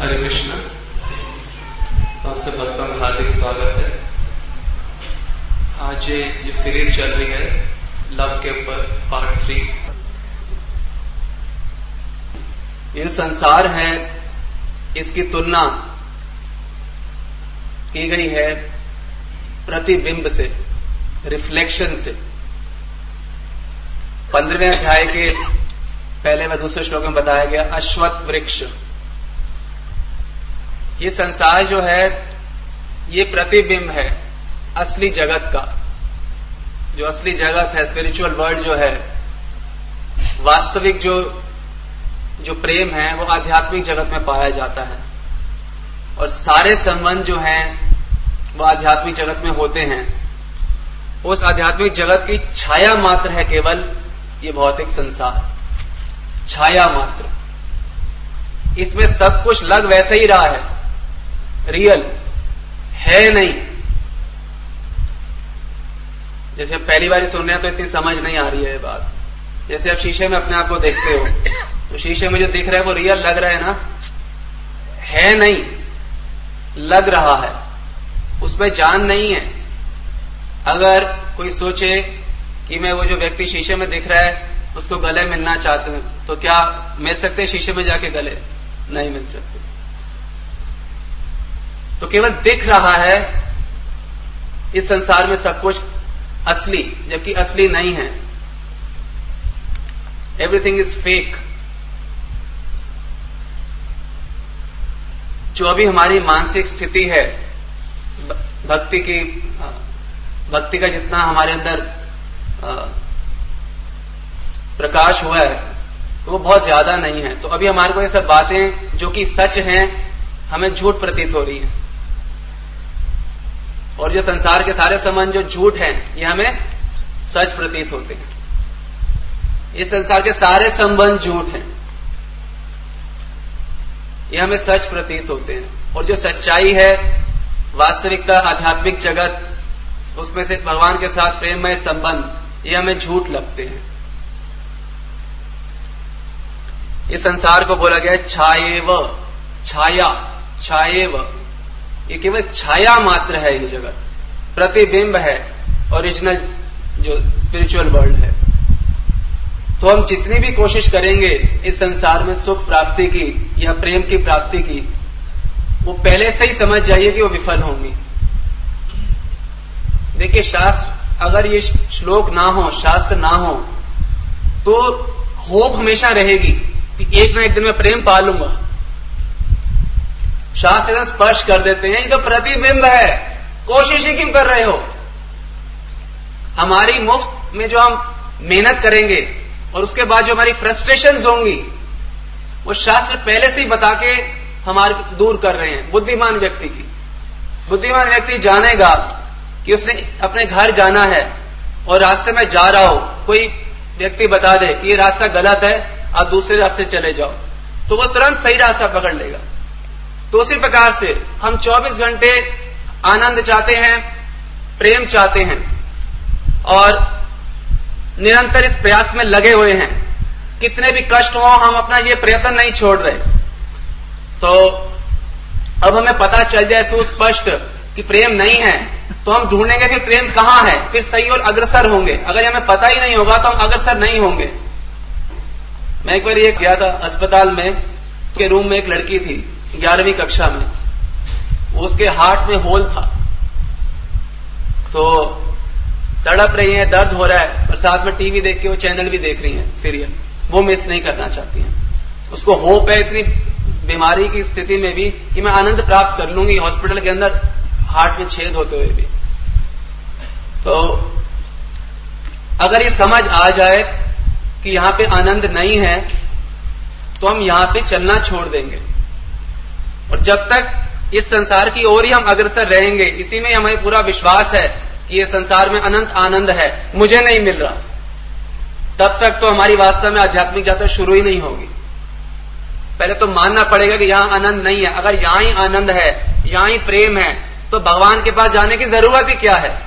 हरे कृष्ण। तो आपसे भक्तों का हार्दिक स्वागत है। आज ये जो सीरीज चल रही है लव के ऊपर पार्ट 3। ये संसार है, इसकी तुलना की गई है प्रतिबिंब से, रिफ्लेक्शन से। 15वें अध्याय के पहले व दूसरे श्लोक में बताया गया अश्वत्थ वृक्ष। ये संसार जो है ये प्रतिबिंब है असली जगत का। जो असली जगत है, स्पिरिचुअल वर्ल्ड जो है, वास्तविक जो प्रेम है वो आध्यात्मिक जगत में पाया जाता है। और सारे संबंध जो हैं वो आध्यात्मिक जगत में होते हैं। उस आध्यात्मिक जगत की छाया मात्र है केवल ये भौतिक संसार, छाया मात्र। इसमें सब कुछ लग वैसे ही रहा है, रियल है नहीं। जैसे आप पहली बार सुन रहे हैं तो इतनी समझ नहीं आ रही है ये बात। जैसे आप शीशे में अपने आप को देखते हो तो शीशे में जो दिख रहा है वो रियल लग रहा है ना, है नहीं, लग रहा है, उसमें जान नहीं है। अगर कोई सोचे कि मैं वो जो व्यक्ति शीशे में दिख रहा है उसको गले मिलना चाहते हैं तो क्या मिल सकते हैं शीशे में जाके गले? नहीं मिल सकते। तो केवल दिख रहा है इस संसार में सब कुछ असली, जबकि असली नहीं है। Everything is fake. जो अभी हमारी मानसिक स्थिति है, भक्ति का जितना हमारे अंदर प्रकाश हुआ है तो वो बहुत ज्यादा नहीं है। तो अभी हमारे को ये सब बातें जो कि सच हैं हमें झूठ प्रतीत हो रही है। और जो संसार के सारे संबंध जो झूठ हैं ये हमें सच प्रतीत होते हैं। इस संसार के सारे संबंध झूठ हैं, ये हमें सच प्रतीत होते हैं। और जो सच्चाई है, वास्तविकता, आध्यात्मिक जगत, उसमें से भगवान के साथ प्रेममय संबंध, ये हमें झूठ लगते हैं। इस संसार को बोला गया है छायेव, छाया, छायेव। ये केवल छाया मात्र है ये जगत, प्रतिबिंब है ओरिजिनल जो स्पिरिचुअल वर्ल्ड है। तो हम जितनी भी कोशिश करेंगे इस संसार में सुख प्राप्ति की या प्रेम की प्राप्ति की, वो पहले से ही समझ जाइए कि वो विफल होंगी। देखिए, शास्त्र अगर ये श्लोक ना हो, शास्त्र ना हो, तो होप हमेशा रहेगी कि एक ना एक दिन मैं प्रेम पा लूंगा। शास्त्र स्पष्ट कर देते हैं ये तो प्रतिबिंब है, कोशिश ही क्यों कर रहे हो? हमारी मुफ्त में जो हम मेहनत करेंगे और उसके बाद जो हमारी फ्रस्ट्रेशंस होंगी वो शास्त्र पहले से ही बता के हमारे दूर कर रहे हैं। बुद्धिमान व्यक्ति की, बुद्धिमान व्यक्ति जानेगा कि उसने अपने घर जाना है और रास्ते में जा रहा हो, कोई व्यक्ति बता दे कि ये रास्ता गलत है, आप दूसरे रास्ते चले जाओ, तो वो तुरंत सही रास्ता पकड़ लेगा। तो उसी प्रकार से हम 24 घंटे आनंद चाहते हैं, प्रेम चाहते हैं और निरंतर इस प्रयास में लगे हुए हैं। कितने भी कष्ट हो, हम अपना ये प्रयत्न नहीं छोड़ रहे। तो अब हमें पता चल जाए सुस्पष्ट कि प्रेम नहीं है तो हम ढूंढेंगे फिर प्रेम कहां है, फिर सही और अग्रसर होंगे। अगर हमें पता ही नहीं होगा तो हम अग्रसर नहीं होंगे। मैं एक बार ये गया था अस्पताल में, के रूम में एक लड़की थी 11वीं कक्षा में। उसके हार्ट में होल था, तो तड़प रही है, दर्द हो रहा है, पर साथ में टीवी देख के वो चैनल भी देख रही है, सीरियल, वो मिस नहीं करना चाहती है। उसको होप है इतनी बीमारी की स्थिति में भी कि मैं आनंद प्राप्त कर लूंगी, हॉस्पिटल के अंदर हार्ट में छेद होते हुए भी। तो अगर ये समझ आ जाए कि यहां पे आनंद नहीं है तो हम यहां पे चलना छोड़ देंगे। और जब तक इस संसार की ओर ही हम अग्रसर रहेंगे, इसी में हमें पूरा विश्वास है कि ये संसार में अनंत आनंद है, मुझे नहीं मिल रहा, तब तक तो हमारी वास्तव में आध्यात्मिक यात्रा शुरू ही नहीं होगी। पहले तो मानना पड़ेगा कि यहां आनंद नहीं है। अगर यहां ही आनंद है, यहां ही प्रेम है, तो भगवान के पास जाने की जरूरत ही क्या है?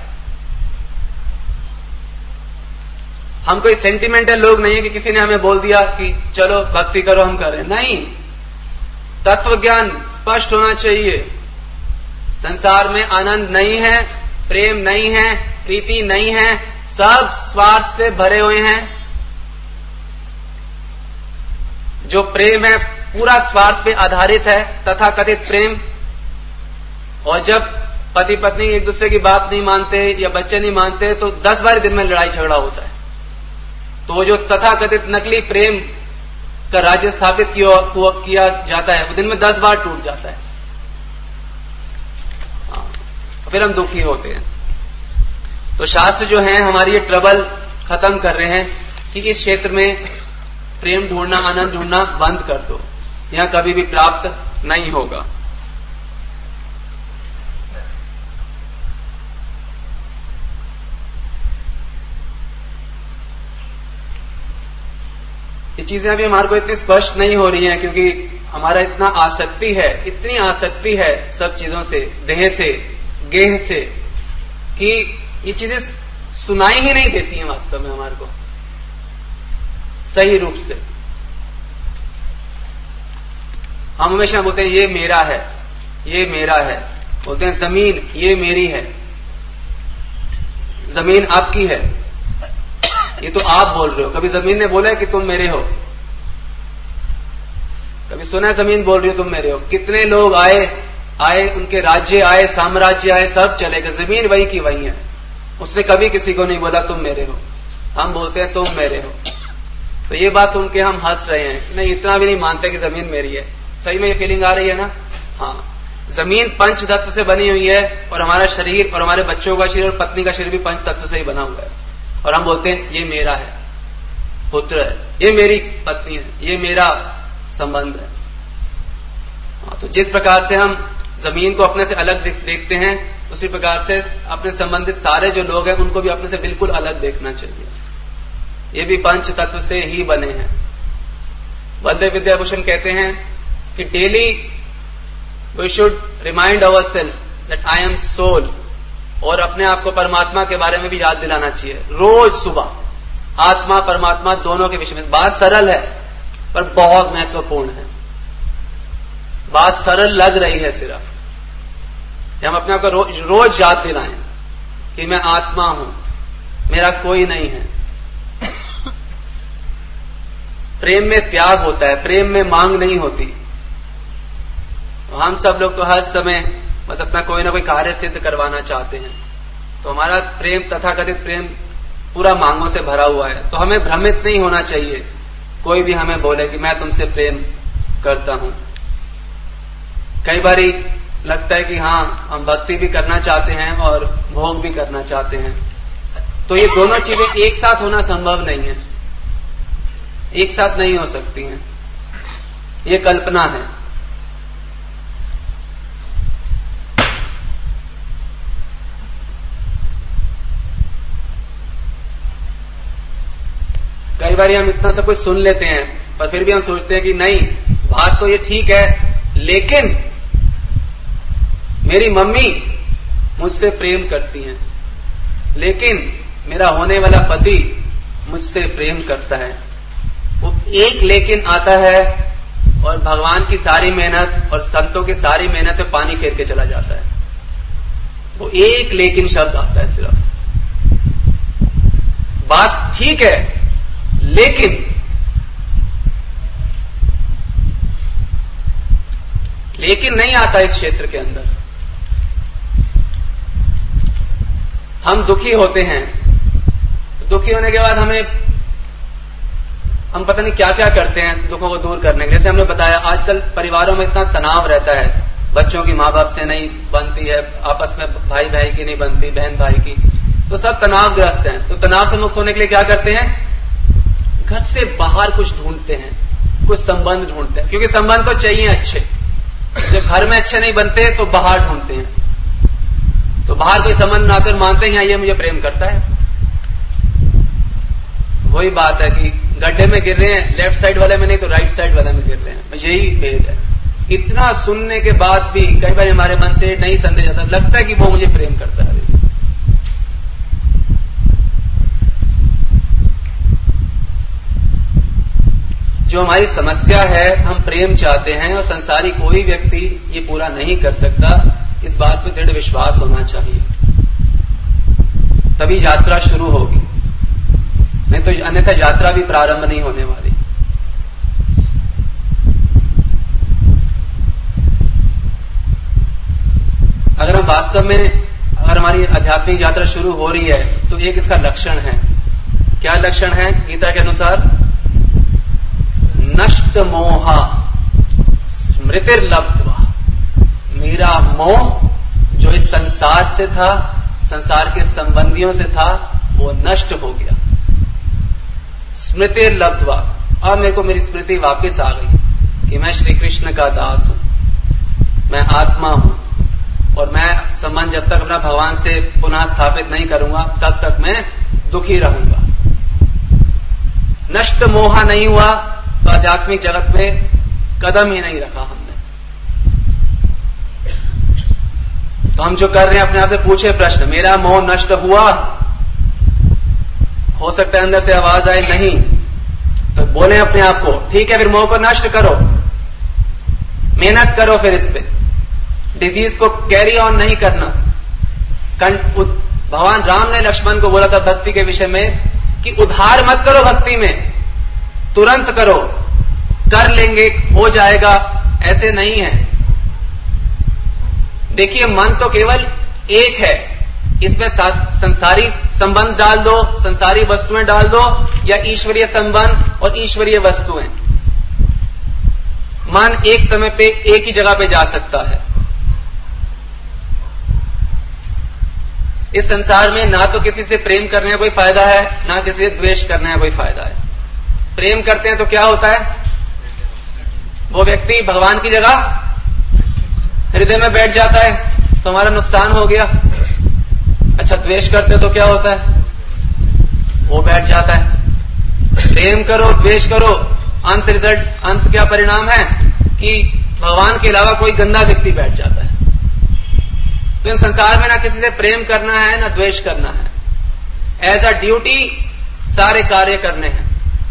हम कोई सेंटिमेंटल लोग नहीं है कि किसी ने हमें बोल दिया कि चलो भक्ति करो, हम करें। नहीं, तत्व ज्ञान स्पष्ट होना चाहिए। संसार में आनंद नहीं है, प्रेम नहीं है, प्रीति नहीं है, सब स्वार्थ से भरे हुए हैं। जो प्रेम है पूरा स्वार्थ पे आधारित है, तथाकथित प्रेम। और जब पति पत्नी एक दूसरे की बात नहीं मानते या बच्चे नहीं मानते तो 10 बार दिन में लड़ाई झगड़ा होता है। तो वो जो तथाकथित नकली प्रेम का राज्य स्थापित किया जाता है वो दिन में 10 बार टूट जाता है। फिर हम दुखी होते हैं। तो शास्त्र जो है हमारी ये ट्रबल खत्म कर रहे हैं कि इस क्षेत्र में प्रेम ढूंढना, आनंद ढूंढना बंद कर दो, यहां कभी भी प्राप्त नहीं होगा। ये चीजें अभी हमारे को इतनी स्पष्ट नहीं हो रही हैं क्योंकि हमारा इतना आसक्ति है, इतनी आसक्ति है सब चीजों से, देह से, गेह से, कि ये चीजें सुनाई ही नहीं देती हैं वास्तव में हमारे को सही रूप से। हम हमेशा बोलते हैं ये मेरा है, ये मेरा है। बोलते हैं जमीन ये मेरी है, जमीन आपकी है। ये तो आप बोल रहे हो। कभी जमीन ने बोला है कि तुम मेरे हो? कभी सुना है जमीन बोल रही हो तुम मेरे हो? कितने लोग आए उनके राज्य आए, साम्राज्य आए, सब चले गए, जमीन वही की वही है। उसने कभी किसी को नहीं बोला तुम मेरे हो। हम बोलते हैं तुम मेरे हो। तो ये बात सुन के हम हंस रहे हैं, नहीं इतना भी नहीं मानते कि जमीन मेरी है। सही में ये फीलिंग आ रही है ना? हाँ, जमीन पंच तत्व से बनी हुई है और हमारा शरीर और हमारे बच्चों का शरीर और पत्नी का शरीर भी पंच तत्व से ही बना हुआ है। और हम बोलते हैं ये मेरा है, पुत्र है, ये मेरी पत्नी है, ये मेरा संबंध है। तो जिस प्रकार से हम जमीन को अपने से अलग देखते हैं, उसी प्रकार से अपने संबंधित सारे जो लोग हैं उनको भी अपने से बिल्कुल अलग देखना चाहिए। ये भी पंच तत्व से ही बने हैं। बलदेव विद्याभूषण कहते हैं कि daily we should remind our self that I am soul, और अपने आप को परमात्मा के बारे में भी याद दिलाना चाहिए रोज सुबह। आत्मा परमात्मा दोनों के विषय में। बात सरल है पर बहुत महत्वपूर्ण है। बात सरल लग रही है सिर्फ, हम अपने आप को रोज याद दिलाएं कि मैं आत्मा हूं, मेरा कोई नहीं है। प्रेम में त्याग होता है, प्रेम में मांग नहीं होती। हम सब लोग तो हर समय बस अपना कोई ना कोई कार्य सिद्ध करवाना चाहते हैं। तो हमारा प्रेम, तथाकथित प्रेम, पूरा मांगों से भरा हुआ है। तो हमें भ्रमित नहीं होना चाहिए कोई भी हमें बोले कि मैं तुमसे प्रेम करता हूं। कई बारी लगता है कि हाँ, हम भक्ति भी करना चाहते हैं और भोग भी करना चाहते हैं। तो ये दोनों चीजें एक साथ होना संभव नहीं है, एक साथ नहीं हो सकती हैं। ये कल्पना है। कई बार हम इतना सब कुछ सुन लेते हैं पर फिर भी हम सोचते हैं कि नहीं, बात तो ये ठीक है, लेकिन मेरी मम्मी मुझसे प्रेम करती हैं, लेकिन मेरा होने वाला पति मुझसे प्रेम करता है। वो एक लेकिन आता है और भगवान की सारी मेहनत और संतों की सारी मेहनत पे पानी फेर के चला जाता है। वो एक लेकिन शब्द आता है सिर्फ। बात ठीक है, लेकिन नहीं आता इस क्षेत्र के अंदर। हम दुखी होते हैं, तो दुखी होने के बाद हम पता नहीं क्या क्या करते हैं दुखों को दूर करने के। जैसे हमने बताया, आजकल परिवारों में इतना तनाव रहता है, बच्चों की माँ बाप से नहीं बनती है, आपस में भाई भाई की नहीं बनती, बहन भाई की, तो सब तनावग्रस्त हैं। तो तनाव से मुक्त होने के लिए क्या करते हैं? घर से बाहर कुछ ढूंढते हैं, कुछ संबंध ढूंढते हैं, क्योंकि संबंध तो चाहिए अच्छे। जब घर में अच्छे नहीं बनते तो बाहर ढूंढते हैं। तो बाहर कोई संबंध बनाते और मानते हैं ये मुझे प्रेम करता है। वही बात है कि गड्ढे में गिर रहे हैं, लेफ्ट साइड वाले में नहीं तो राइट साइड वाले में गिर रहे हैं। यही भेद है। इतना सुनने के बाद भी कई बार हमारे मन से नहीं संदेह जाता, लगता है कि वो मुझे प्रेम करता है। जो हमारी समस्या है, हम प्रेम चाहते हैं और संसारी कोई व्यक्ति ये पूरा नहीं कर सकता, इस बात पे दृढ़ विश्वास होना चाहिए, तभी यात्रा शुरू होगी, नहीं तो अन्यथा यात्रा भी प्रारंभ नहीं होने वाली। अगर हम वास्तव में, अगर हमारी आध्यात्मिक यात्रा शुरू हो रही है तो एक इसका लक्षण है। क्या लक्षण है गीता के अनुसार? नष्ट मोहा स्मृतिर्लब्ध्वा। मेरा मोह जो इस संसार से था, संसार के संबंधियों से था, वो नष्ट हो गया। स्मृतिर्लब्ध्वा, अब मेरे को मेरी स्मृति वापस आ गई कि मैं श्री कृष्ण का दास हूं, मैं आत्मा हूं, और मैं संबंध जब तक अपना भगवान से पुनः स्थापित नहीं करूंगा तब तक मैं दुखी रहूंगा। नष्ट मोहा नहीं हुआ तो आध्यात्मिक जगत में कदम ही नहीं रखा हमने। तो हम जो कर रहे हैं, अपने आप से पूछे प्रश्न, मेरा मोह नष्ट हुआ? हो सकता है अंदर से आवाज आए नहीं, तो बोले अपने आप को, ठीक है फिर मोह को नष्ट करो, मेहनत करो फिर इस पे। डिजीज को कैरी ऑन नहीं करना। भगवान राम ने लक्ष्मण को बोला था भक्ति के विषय में कि उधार मत करो भक्ति में, तुरंत करो, कर लेंगे, हो जाएगा, ऐसे नहीं है। देखिए मन तो केवल एक है, इसमें संसारी संबंध डाल दो, संसारी वस्तुएं डाल दो, या ईश्वरीय संबंध और ईश्वरीय वस्तुएं, मन एक समय पे एक ही जगह पे जा सकता है। इस संसार में ना तो किसी से प्रेम करने का कोई फायदा है, ना किसी से द्वेष करने का कोई फायदा है। प्रेम करते हैं तो क्या होता है? वो व्यक्ति भगवान की जगह हृदय में बैठ जाता है, तो हमारा नुकसान हो गया। अच्छा, द्वेष करते तो क्या होता है? वो बैठ जाता है। प्रेम करो, द्वेष करो, अंत क्या परिणाम है कि भगवान के अलावा कोई गंदा व्यक्ति बैठ जाता है। तो इन संसार में ना किसी से प्रेम करना है, ना द्वेष करना है। एज अ ड्यूटी सारे कार्य करने हैं,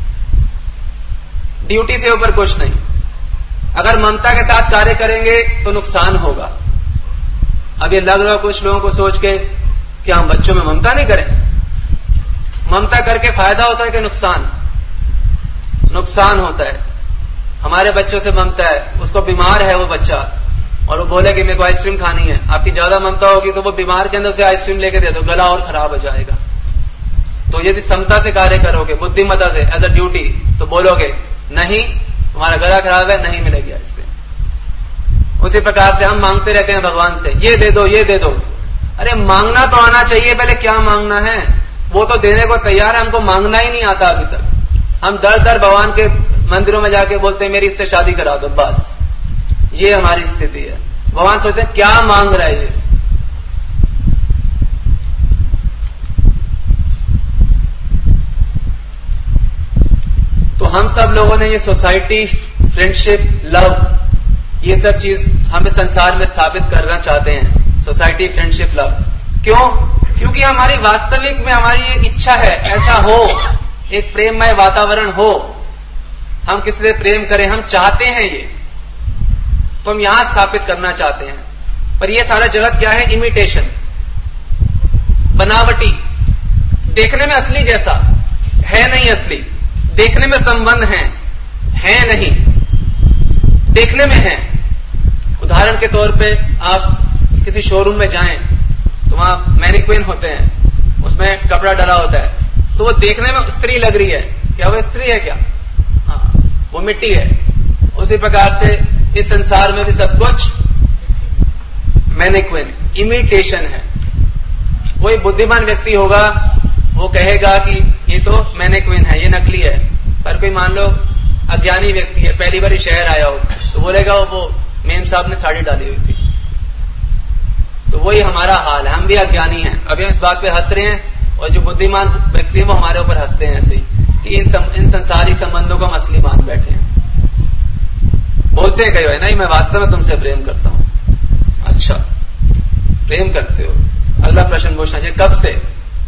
ड्यूटी से ऊपर कुछ नहीं। अगर ममता के साथ कार्य करेंगे तो नुकसान होगा। अब ये लग रहा है कुछ लोगों को सोच के कि हम बच्चों में ममता नहीं करें। ममता करके फायदा होता है कि नुकसान? नुकसान होता है। हमारे बच्चों से ममता है, उसको बीमार है वो बच्चा, और वो बोले कि मेरे को आइसक्रीम खानी है, आपकी ज्यादा ममता होगी तो वो बीमार के अंदर से आइसक्रीम लेके दे दो, गला और खराब हो जाएगा। तो यदि समता से कार्य करोगे, बुद्धिमता से, एज अ ड्यूटी, तो बोलोगे नहीं, तुम्हारा गला खराब है, नहीं मिलेगी आइसक्रीम। उसी प्रकार से हम मांगते रहते हैं भगवान से, ये दे दो, ये दे दो। अरे मांगना तो आना चाहिए, पहले क्या मांगना है वो तो देने को तैयार है, हमको मांगना ही नहीं आता अभी तक। हम दर दर भगवान के मंदिरों में जाके बोलते हैं मेरी इससे शादी करा दो, बस ये हमारी स्थिति है। भगवान सोचते हैं क्या मांग रहा है ये। तो हम सब लोगों ने ये सोसाइटी, फ्रेंडशिप, लव, ये सब चीज हम इस संसार में स्थापित करना चाहते हैं। Society, friendship, love. क्यों? क्योंकि हमारी वास्तविक में हमारी ये इच्छा है ऐसा हो, एक प्रेममय वातावरण हो, हम किसी से प्रेम करें, हम चाहते हैं ये, तो हम यहां स्थापित करना चाहते हैं। पर ये सारा जगत क्या है? इमिटेशन, बनावटी, देखने में असली जैसा है नहीं। असली देखने में संबंध है नहीं, देखने में है। उदाहरण के तौर पे आप किसी शोरूम में जाएं तो वहां मैनिक्विन होते हैं, उसमें कपड़ा डला होता है, तो वो देखने में स्त्री लग रही है, क्या वो स्त्री है क्या? हाँ, वो मिट्टी है। उसी प्रकार से इस संसार में भी सब कुछ मैनिक्विन, इमिटेशन है। कोई बुद्धिमान व्यक्ति होगा वो कहेगा कि ये तो मैनिक्विन है, ये नकली है। पर कोई मान लो अज्ञानी व्यक्ति है, पहली बार शहर आया हो, तो बोलेगा वो मेम साहब ने साड़ी डाली हुई थी। तो वही हमारा हाल है, हम भी अज्ञानी हैं। अभी हम इस बात पे हंस रहे हैं, और जो बुद्धिमान व्यक्ति है वो हमारे ऊपर हंसते हैं ऐसे कि इन संसारी संबंधों को हम असली मान बैठे हैं। बोलते हैं कई बार, नहीं मैं वास्तव में तुमसे प्रेम करता हूं। अच्छा, प्रेम करते हो? अगला प्रश्न पूछना चाहिए, कब से?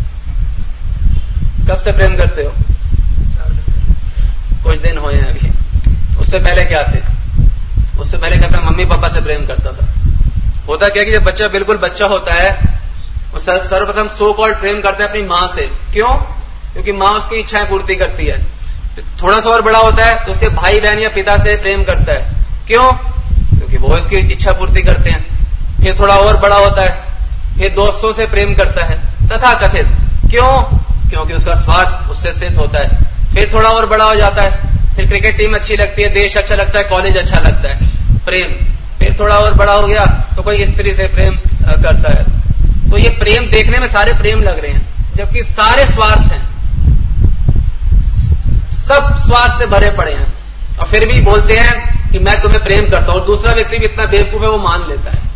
कब से प्रेम करते हो? कुछ दिन हुए हैं अभी। उससे पहले क्या थे? उससे पहले क्या अपने मम्मी पापा से प्रेम करता था। होता क्या कि जब बच्चा बिल्कुल बच्चा होता है, वो सर्वप्रथम सो कॉल्ड प्रेम करता है अपनी माँ से। क्यों? क्योंकि माँ उसकी इच्छाएं पूर्ति करती है। थोड़ा सा और बड़ा होता है तो उसके भाई बहन या पिता से प्रेम करता है। क्यों? क्योंकि वो इसकी इच्छा पूर्ति करते हैं। फिर थोड़ा और बड़ा होता है, फिर दोस्तों से प्रेम करता है तथा कथित। क्यों? क्योंकि उसका स्वार्थ उससे सिद्ध होता है। फिर थोड़ा और बड़ा हो जाता है, फिर क्रिकेट टीम अच्छी लगती है, देश अच्छा लगता है, कॉलेज अच्छा लगता है, प्रेम। फिर थोड़ा और बड़ा हो गया तो कोई स्त्री से प्रेम करता है। तो ये प्रेम देखने में सारे प्रेम लग रहे हैं, जबकि सारे स्वार्थ हैं, सब स्वार्थ से भरे पड़े हैं। और फिर भी बोलते हैं कि मैं तुम्हें प्रेम करता हूं, और दूसरा व्यक्ति भी इतना बेवकूफ है वो मान लेता है।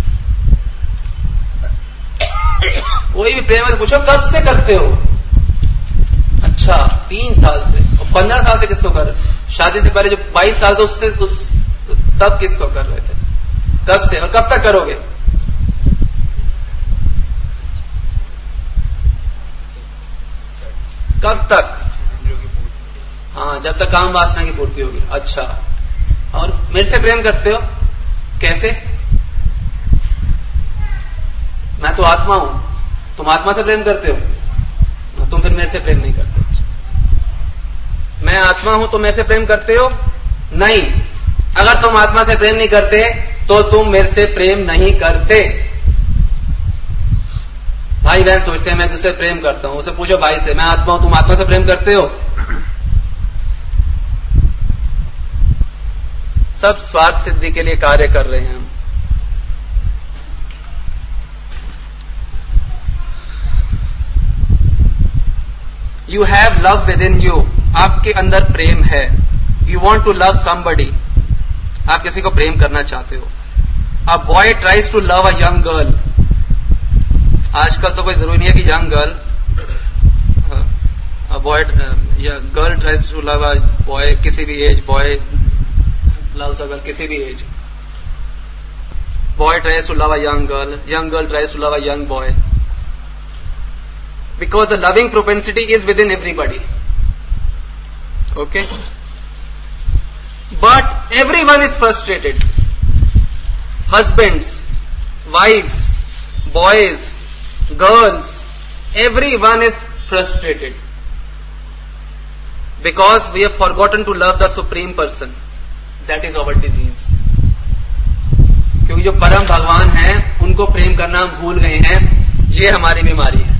कोई भी प्रेम है पूछो कब से करते हो? अच्छा 3 साल से। और 15 साल से किसको कर रहे? शादी से पहले जो 22 साल थे तब किसको कर रहे थे? तब से। और कब तक करोगे? कब तक? हाँ, जब तक काम वासना की पूर्ति होगी। अच्छा, और मेरे से प्रेम करते हो कैसे? मैं तो आत्मा हूं, तुम आत्मा से प्रेम करते हो, तुम फिर मेरे से प्रेम नहीं करते। मैं आत्मा हूं तो मेरे से प्रेम करते हो? नहीं। अगर तुम आत्मा से प्रेम नहीं करते तो तुम मेरे से प्रेम नहीं करते। भाई बहन सोचते हैं मैं तुझसे प्रेम करता हूं, उसे पूछो भाई से, मैं आत्मा हूं, तुम आत्मा से प्रेम करते हो? सब स्वार्थ सिद्धि के लिए कार्य कर रहे हैं हम। You have love within you, आपके अंदर प्रेम है। You want to love somebody, आप किसी को प्रेम करना चाहते हो। A boy tries to love a young girl, आजकल तो कोई जरूरी नहीं है कि young girl, boy girl tries to love a boy, किसी भी age, boy loves a girl किसी भी age. Boy tries to love a young girl tries to love a young boy, because the loving propensity is within everybody. Okay? But everyone is frustrated. Husbands, wives, boys, girls, everyone is frustrated. Because we have forgotten to love the supreme person. That is our disease. क्योंकि जो परम भगवान हैं उनको प्रेम करना हम भूल गए हैं, ये हमारी बीमारी है।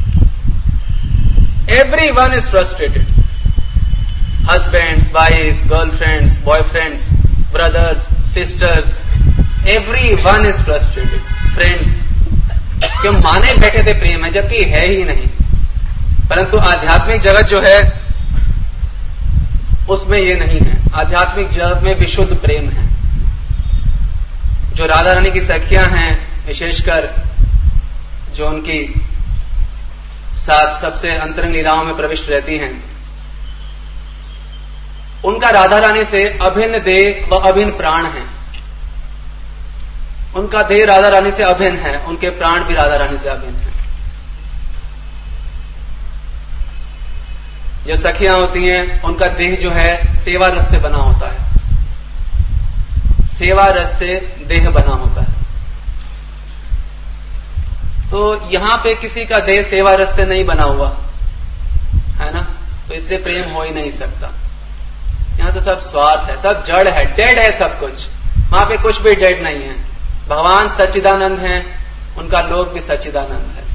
Everyone is frustrated. Husbands, wives, girlfriends, boyfriends, brothers, sisters, everyone is frustrated. Friends, क्यों माने बैठे थे प्रेम है जबकि है ही नहीं। परंतु आध्यात्मिक जगत जो है उसमें ये नहीं है। आध्यात्मिक जगत में विशुद्ध प्रेम है। जो राधा रानी की सखियां हैं, विशेषकर जो उनकी साथ सबसे अंतरंग लीलाओं में प्रविष्ट रहती हैं, उनका राधा रानी से अभिन्न देह व अभिन्न प्राण है। उनका देह राधा रानी से अभिन्न है, उनके प्राण भी राधा रानी से अभिन्न है। जो सखियां होती हैं उनका देह जो है सेवा रस से बना होता है, सेवा रस से देह बना होता है। तो यहां पे किसी का देह सेवा रस से नहीं बना हुआ है ना, तो इसलिए प्रेम हो ही नहीं सकता। यहां तो सब स्वार्थ है, सब जड़ है, डेड है सब कुछ। वहां पे कुछ भी डेड नहीं है। भगवान सच्चिदानंद हैं, उनका लोक भी सच्चिदानंद है,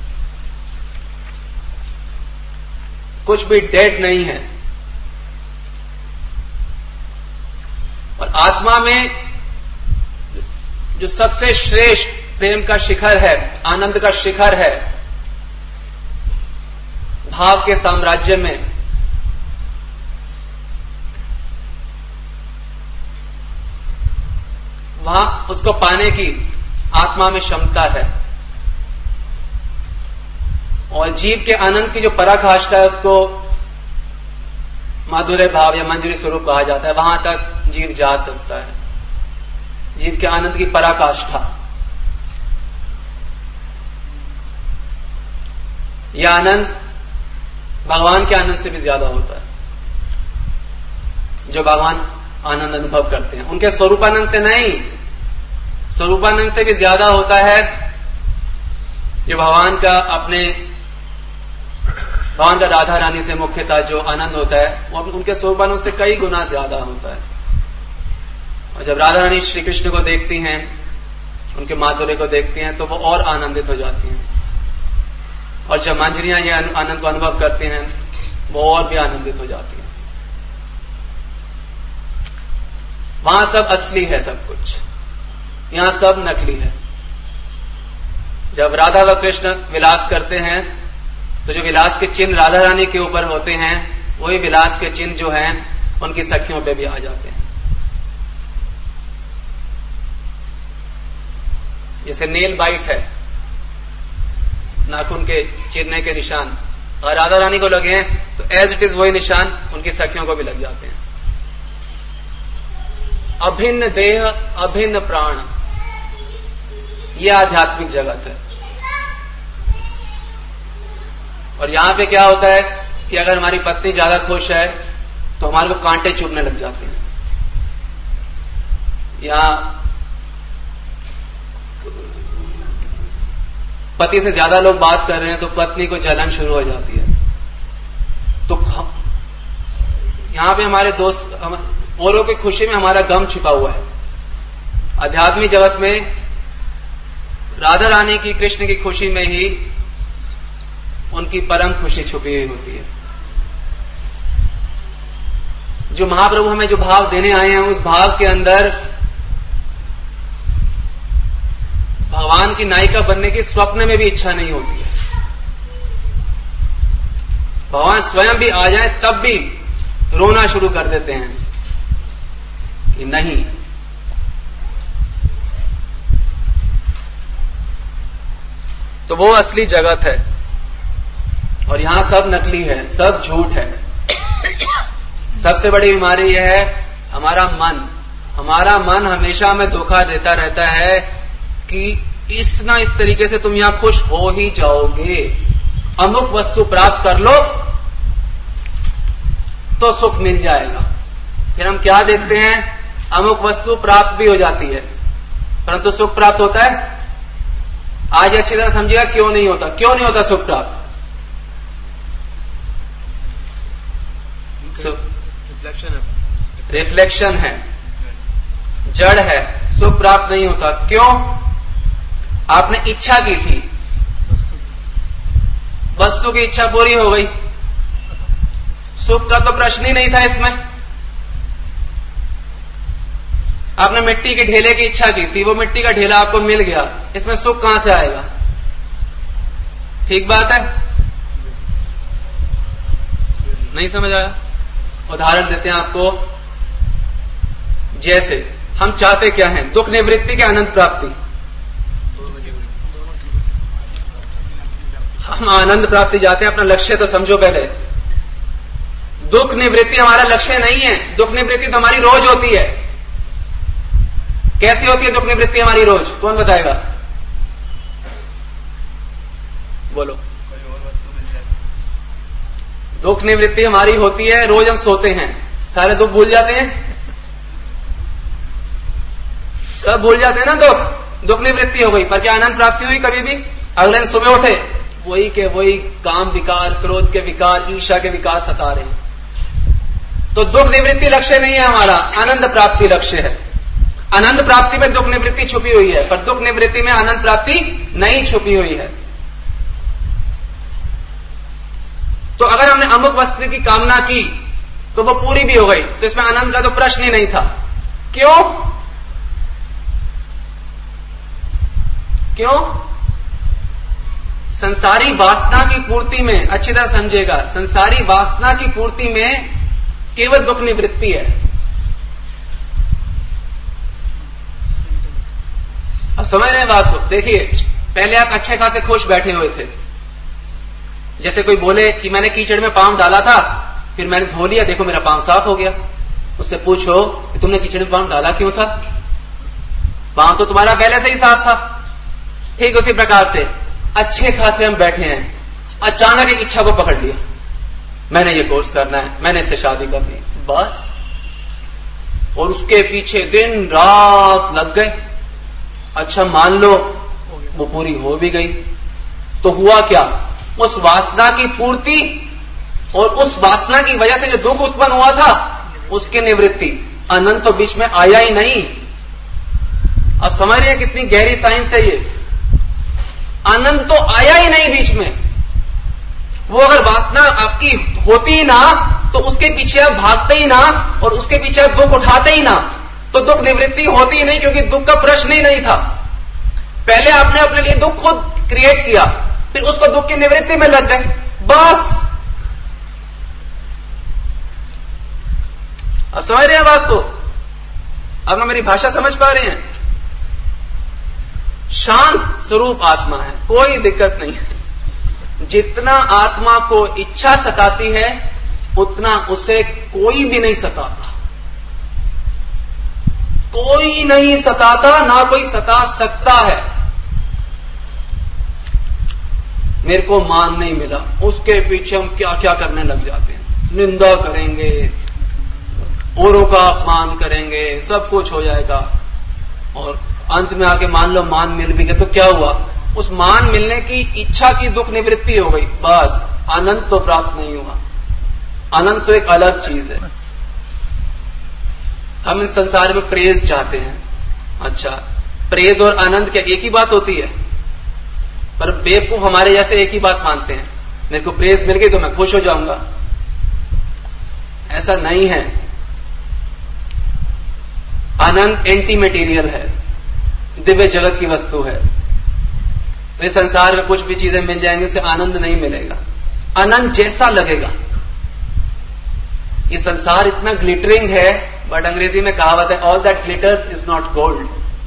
कुछ भी डेड नहीं है। और आत्मा में जो सबसे श्रेष्ठ प्रेम का शिखर है, आनंद का शिखर है, भाव के साम्राज्य में, वहां उसको पाने की आत्मा में क्षमता है। और जीव के आनंद की जो पराकाष्ठा है उसको माधुर्य भाव या मंजरी स्वरूप कहा जाता है। वहां तक जीव जा सकता है, जीव के आनंद की पराकाष्ठा। यह आनंद भगवान के आनंद से भी ज्यादा होता है। जो भगवान आनंद अनुभव करते हैं, उनके स्वरूपानंद से नहीं, स्वरूपानंद से भी ज्यादा होता है जो भगवान का राधा रानी से मुख्यतः जो आनंद होता है वो उनके स्वरूपानंद से कई गुना ज्यादा होता है। और जब राधा रानी श्री कृष्ण को देखती हैं, उनके माधुर्य को देखती हैं, तो वो और आनंदित हो जाती हैं। और जब मंजरियां ये आनंद को अनुभव करते हैं, वो और भी आनंदित हो जाती हैं। वहां सब असली है सब कुछ, यहां सब नकली है। जब राधा व कृष्ण विलास करते हैं तो जो विलास के चिन्ह राधा रानी के ऊपर होते हैं, वही विलास के चिन्ह जो हैं उनकी सखियों पे भी आ जाते हैं। जैसे नेल बाइट है, नाखून के चीरने के निशान, और राधा रानी को लगे हैं तो एज इट इज वही निशान उनकी सखियों को भी लग जाते हैं। अभिन्न देह अभिन्न प्राण, यह आध्यात्मिक जगत है। और यहां पे क्या होता है कि अगर हमारी पत्नी ज्यादा खुश है तो हमारे को कांटे चुभने लग जाते हैं, या पति से ज्यादा लोग बात कर रहे हैं तो पत्नी को जलन शुरू हो जाती है। तो यहां पे हमारे दोस्त, औरों की खुशी में हमारा गम छिपा हुआ है। आध्यात्मिक जगत में राधा रानी की, कृष्ण की खुशी में ही उनकी परम खुशी छुपी हुई होती है। जो महाप्रभु हमें जो भाव देने आए हैं, उस भाव के अंदर भगवान की नायिका बनने की स्वप्न में भी इच्छा नहीं होती है। भगवान स्वयं भी आ जाए तब भी रोना शुरू कर देते हैं कि नहीं, तो वो असली जगत है। और यहां सब नकली है, सब झूठ है। सबसे बड़ी बीमारी यह है हमारा मन। हमारा मन हमेशा हमें धोखा देता रहता है कि इस तरीके से तुम यहां खुश हो ही जाओगे, अमुक वस्तु प्राप्त कर लो तो सुख मिल जाएगा। फिर हम क्या देखते हैं, अमुक वस्तु प्राप्त भी हो जाती है परंतु सुख प्राप्त होता है? आज अच्छी तरह समझिएगा क्यों नहीं होता। क्यों नहीं होता सुख प्राप्त? रिफ्लेक्शन है, जड़ है, सुख प्राप्त नहीं होता। क्यों? आपने इच्छा की थी, वस्तु की इच्छा पूरी हो गई, सुख का तो प्रश्न ही नहीं था इसमें। आपने मिट्टी के ढेले की इच्छा की थी, वो मिट्टी का ढेला आपको मिल गया, इसमें सुख कहां से आएगा? ठीक बात है, नहीं समझ आया? उदाहरण देते हैं आपको। जैसे हम चाहते क्या हैं? दुख निवृत्ति के आनंद प्राप्ति। हम आनंद प्राप्ति जाते हैं, अपना लक्ष्य तो समझो पहले। दुख निवृत्ति हमारा लक्ष्य नहीं है। दुख निवृत्ति तो हमारी रोज होती है। कैसी होती है दुख निवृत्ति हमारी रोज? कौन बताएगा? बोलो। दुख निवृत्ति हमारी होती है, रोज हम सोते हैं, सारे दुख भूल जाते हैं, सब भूल जाते हैं ना। दुख निवृत्ति हो गई, पर क्या आनंद प्राप्ति हुई कभी भी? अगले दिन सुबह उठे, वही के वही काम विकार, क्रोध के विकार, ईर्ष्या के विकार सता रहे हैं। तो दुख निवृत्ति लक्ष्य नहीं है हमारा, आनंद प्राप्ति लक्ष्य है। आनंद प्राप्ति में दुख निवृत्ति छुपी हुई है, पर दुख निवृत्ति में आनंद प्राप्ति नहीं छुपी हुई है। तो अगर हमने अमुक वस्तु की कामना की तो वो पूरी भी हो गई, तो इसमें आनंद का तो प्रश्न ही नहीं था। क्यों? क्यों? संसारी वासना की पूर्ति में, अच्छी तरह समझिएगा, संसारी वासना की पूर्ति में केवल दुख निवृत्ति है। अब समझ रहे हैं बात को? देखिए, पहले आप अच्छे खासे खुश बैठे हुए थे। जैसे कोई बोले कि मैंने कीचड़ में पांव डाला था, फिर मैंने धो लिया, देखो मेरा पांव साफ हो गया। उससे पूछो कि तुमने कीचड़ में पांव डाला क्यों था? पांव तो तुम्हारा पहले से ही साफ था। ठीक उसी प्रकार से अच्छे खासे हम बैठे हैं, अचानक एक इच्छा को पकड़ लिया, मैंने ये कोर्स करना है, मैंने इससे शादी करनी है, बस और उसके पीछे दिन रात लग गए। अच्छा मान लो वो पूरी हो भी गई, तो हुआ क्या? उस वासना की पूर्ति और उस वासना की वजह से जो दुख उत्पन्न हुआ था उसकी निवृत्ति। अनंत तो बीच में आया ही नहीं। अब समझ रहे हैं कितनी गहरी साइंस है ये। आनंद तो आया ही नहीं बीच में। वो अगर वासना आपकी होती ही ना तो उसके पीछे आप भागते ही ना और उसके पीछे आप दुख उठाते ही ना, तो दुख निवृत्ति होती ही नहीं, क्योंकि दुख का प्रश्न ही नहीं था। पहले आपने अपने लिए दुख खुद क्रिएट किया, फिर उसको दुख की निवृत्ति में लग गए, बस। अब समझ रहे हैं बात को? अब मेरी भाषा समझ पा रहे हैं? शांत स्वरूप आत्मा है, कोई दिक्कत नहीं है। जितना आत्मा को इच्छा सताती है उतना उसे कोई भी नहीं सताता। कोई नहीं सताता, ना कोई सता सकता है। मेरे को मान नहीं मिला, उसके पीछे हम क्या क्या करने लग जाते हैं। निंदा करेंगे, औरों का अपमान करेंगे, सब कुछ हो जाएगा। और अंत में आके मान लो मान मिल भी गया तो क्या हुआ? उस मान मिलने की इच्छा की दुख निवृत्ति हो गई, बस। आनंद तो प्राप्त नहीं हुआ। आनंद तो एक अलग चीज है। हम इस संसार में प्रेज चाहते हैं। अच्छा, प्रेज और आनंद क्या एक ही बात होती है? पर बेवकूफ हमारे जैसे एक ही बात मानते हैं, मेरे को प्रेज मिल गई तो मैं खुश हो जाऊंगा। ऐसा नहीं है। आनंद एंटी मटेरियल है, दिव्य जगत की वस्तु है। तो इस संसार में कुछ भी चीजें मिल जाएंगी, उससे आनंद नहीं मिलेगा। आनंद जैसा लगेगा। ये संसार इतना ग्लिटरिंग है, बट अंग्रेजी में कहावत है, all that glitters is not gold.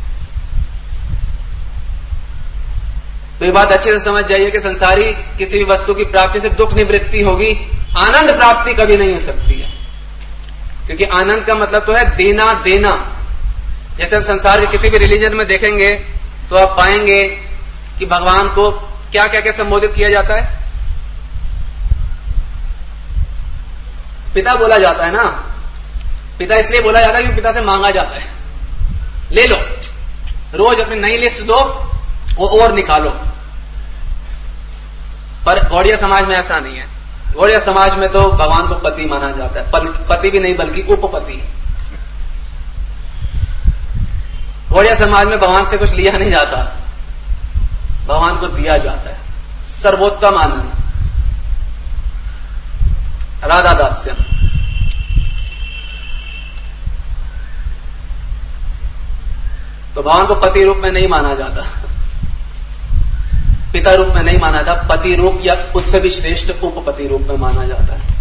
तो ये बात अच्छे से समझ जाइए कि संसारी किसी भी वस्तु की प्राप्ति से दुख निवृत्ति होगी, आनंद प्राप्ति कभी नहीं हो सकती है। क्योंकि आनंद का मतलब तो है देना देना। जैसे संसार के किसी भी रिलीजन में देखेंगे तो आप पाएंगे कि भगवान को क्या क्या क्या संबोधित किया जाता है? पिता बोला जाता है ना। पिता इसलिए बोला जाता है क्योंकि पिता से मांगा जाता है, ले लो, रोज अपनी नई लिस्ट दो, वो और निकालो। पर गौड़िया समाज में ऐसा नहीं है। गौड़िया समाज में तो भगवान को पति माना जाता है, पति भी नहीं बल्कि उपपति। गौड़िया समाज में भगवान से कुछ लिया नहीं जाता, भगवान को दिया जाता है। सर्वोत्तम आनंद, राधा दास्यम। तो भगवान को पति रूप में नहीं माना जाता, पिता रूप में नहीं माना जाता, पति रूप या उससे भी श्रेष्ठ उपपति रूप में माना जाता है।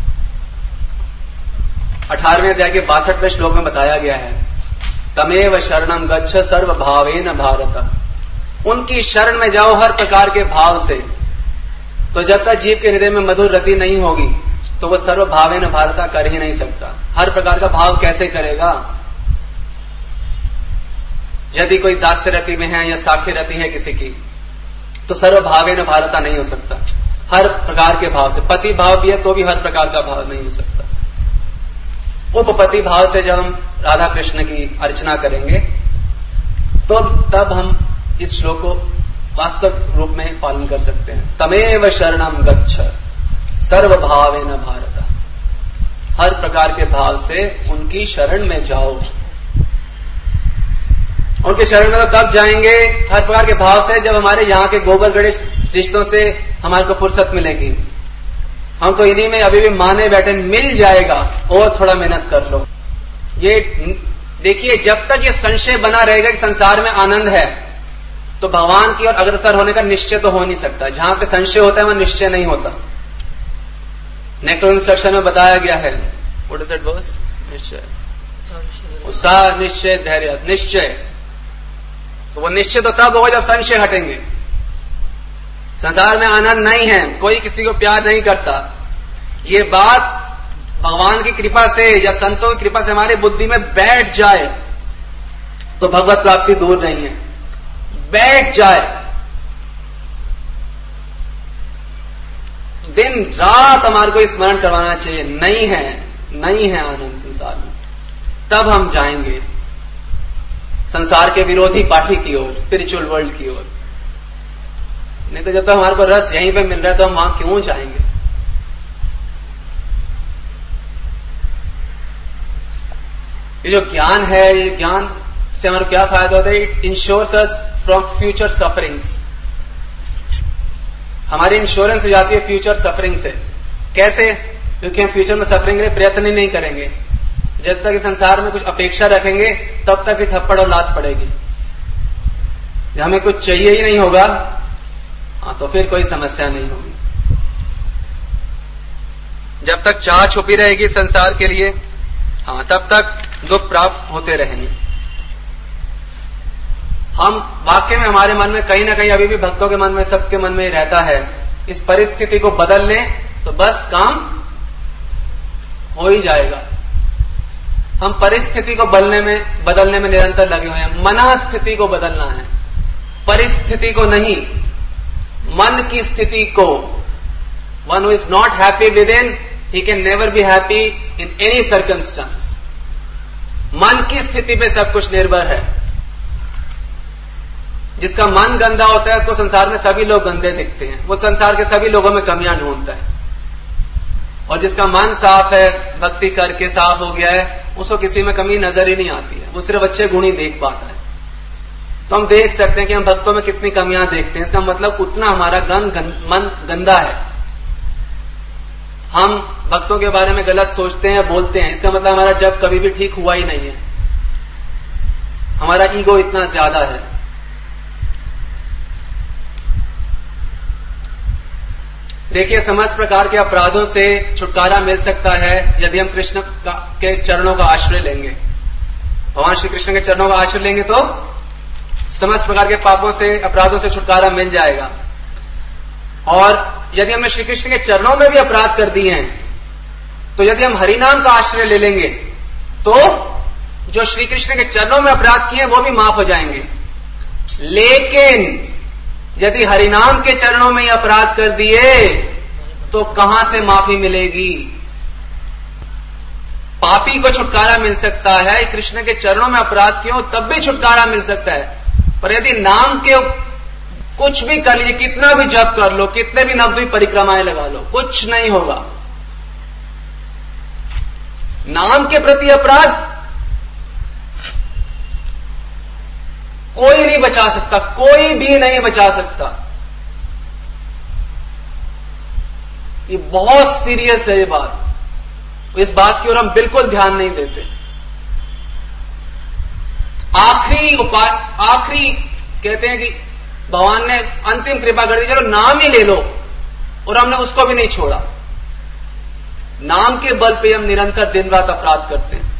18वें अध्याय के 62वें श्लोक में बताया गया है, तमेव शरणम गच्छ सर्व भावेन भारत। उनकी शरण में जाओ हर प्रकार के भाव से। तो जब तक जीव के हृदय में मधुर रति नहीं होगी तो वह सर्व भावेन भारत कर ही नहीं सकता। हर प्रकार का भाव कैसे करेगा? यदि कोई दास्य रति में है या साख्य रति है किसी की, तो सर्व भावेन भारत नहीं हो सकता। हर प्रकार के भाव से, पति भाव भी है तो भी हर प्रकार का भाव नहीं हो सकता। उपपति भाव से जब हम राधा कृष्ण की अर्चना करेंगे तो तब हम इस श्लोक को वास्तव रूप में पालन कर सकते हैं। तमेव शरणम गच्छ सर्व भावेन भारत। हर प्रकार के भाव से उनकी शरण में जाओ। उनके शरण में तो तब जाएंगे हर प्रकार के भाव से जब हमारे यहाँ के गोबर गणेश रिश्तों से हमारे को फुर्सत मिलेगी। हम तो इन्हीं में अभी भी माने बैठे, मिल जाएगा और थोड़ा मेहनत कर लो। ये देखिए, जब तक ये संशय बना रहेगा कि संसार में आनंद है तो भगवान की ओर अग्रसर होने का निश्चय तो हो नहीं सकता। जहां पे संशय होता है वहां निश्चय नहीं होता। नेक्स्ट इंस्ट्रक्शन में बताया गया है, व्हाट इज दैट वर्स? निश्चय, उत्साह, निश्चय, धैर्य, निश्चय। तो वो निश्चय तो तब होगा जब संशय हटेंगे। संसार में आनंद नहीं है, कोई किसी को प्यार नहीं करता। ये बात भगवान की कृपा से या संतों की कृपा से हमारी बुद्धि में बैठ जाए तो भगवत प्राप्ति दूर नहीं है। बैठ जाए, दिन रात हमारे को स्मरण करवाना चाहिए। नहीं है आनंद संसार में। तब हम जाएंगे संसार के विरोधी पार्टी की ओर, स्पिरिचुअल वर्ल्ड की ओर। नहीं तो जब तक हमारे को रस यहीं पे मिल रहा है तो हम वहां क्यों जाएंगे? ये जो ज्ञान है, ये ज्ञान से हमारा क्या फायदा होता है? It insures us from future sufferings. हमारी इंश्योरेंस हो जाती है फ्यूचर सफरिंग से। कैसे? क्योंकि हम फ्यूचर में सफरिंग के लिए प्रयत्न ही नहीं करेंगे। जब तक इस संसार में कुछ अपेक्षा रखेंगे तब तक ही थप्पड़ और लात पड़ेगी। जब हमें कुछ चाहिए ही नहीं होगा तो फिर कोई समस्या नहीं होगी। जब तक चाह छुपी रहेगी संसार के लिए, तब तक दुख प्राप्त होते रहेंगे। हम वाकई में, हमारे मन में कहीं ना कहीं अभी भी भक्तों के मन में, सबके मन में रहता है, इस परिस्थिति को बदल लें तो बस काम हो ही जाएगा। हम परिस्थिति को बदलने में निरंतर लगे हुए हैं। मनःस्थिति को बदलना है, परिस्थिति को नहीं, मन की स्थिति को। One who is not happy within, he can never be happy in any circumstance. मन की स्थिति पे सब कुछ निर्भर है। जिसका मन गंदा होता है उसको संसार में सभी लोग गंदे दिखते हैं, वो संसार के सभी लोगों में कमियां ढूंढता है। और जिसका मन साफ है, भक्ति करके साफ हो गया है, उसको किसी में कमी नजर ही नहीं आती है, वो सिर्फ अच्छे गुण ही देख पाता है। तो हम देख सकते हैं कि हम भक्तों में कितनी कमियां देखते हैं। इसका मतलब उतना हमारा मन गंदा है। हम भक्तों के बारे में गलत सोचते हैं, बोलते हैं, इसका मतलब हमारा जब कभी भी ठीक हुआ ही नहीं है। हमारा ईगो इतना ज्यादा है। देखिए, समस्त प्रकार के अपराधों से छुटकारा मिल सकता है यदि हम कृष्ण के चरणों का आश्रय लेंगे। भगवान श्री कृष्ण के चरणों का आश्रय लेंगे तो समस्त प्रकार के पापों से, अपराधों से छुटकारा मिल जाएगा। और यदि हमने श्री कृष्ण के चरणों में भी अपराध कर दिए हैं, तो यदि हम हरिनाम का आश्रय ले लेंगे तो जो श्री कृष्ण के चरणों में अपराध किए वो भी माफ हो जाएंगे। लेकिन यदि हरिनाम के चरणों में ही अपराध कर दिए तो कहां से माफी मिलेगी? पापी को छुटकारा मिल सकता है, कृष्ण के चरणों में अपराध किए हो तब भी छुटकारा मिल सकता है। पर यदि नाम के कुछ भी कर लीजिए, कितना भी जप कर लो, कितने भी नवद्वीप परिक्रमाएं लगा लो, कुछ नहीं होगा। नाम के प्रति अपराध कोई नहीं बचा सकता, कोई भी नहीं बचा सकता। ये बहुत सीरियस है ये बात। इस बात की ओर हम बिल्कुल ध्यान नहीं देते। आखिरी कहते हैं कि भगवान ने अंतिम कृपा कर दी, चलो नाम ही ले लो, और हमने उसको भी नहीं छोड़ा। नाम के बल पे हम निरंतर दिन रात अपराध करते हैं।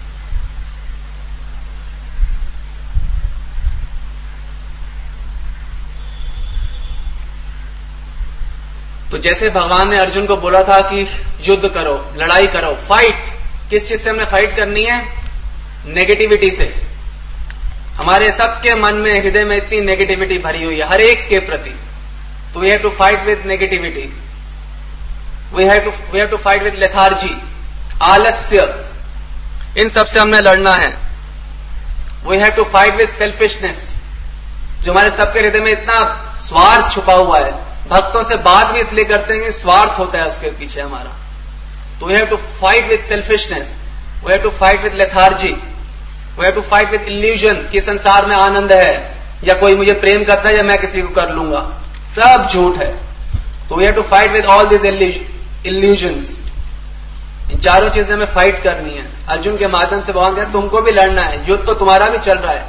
तो जैसे भगवान ने अर्जुन को बोला था कि युद्ध करो, लड़ाई करो, फाइट। किस चीज से हमने फाइट करनी है? नेगेटिविटी से। हमारे सबके मन में, हृदय में इतनी नेगेटिविटी भरी हुई है हर एक के प्रति। तो we have to fight with negativity. We have to fight with lethargy, आलस्य। इन सबसे हमने लड़ना है। We have to fight with selfishness, जो हमारे सबके हृदय में इतना स्वार्थ छुपा हुआ है। भक्तों से बात भी इसलिए करते हैं कि स्वार्थ होता है उसके पीछे हमारा। तो we have to fight with selfishness, we have to fight with lethargy, we have to fight with illusion कि संसार में आनंद है, या कोई मुझे प्रेम करता है, या मैं किसी को कर लूंगा, सब झूठ है। तो we have to fight with all this illusions. इन चारों चीजें हमें फाइट करनी है। अर्जुन के माध्यम से भगवान कहते तुमको भी लड़ना है, युद्ध तो तुम्हारा भी चल रहा है।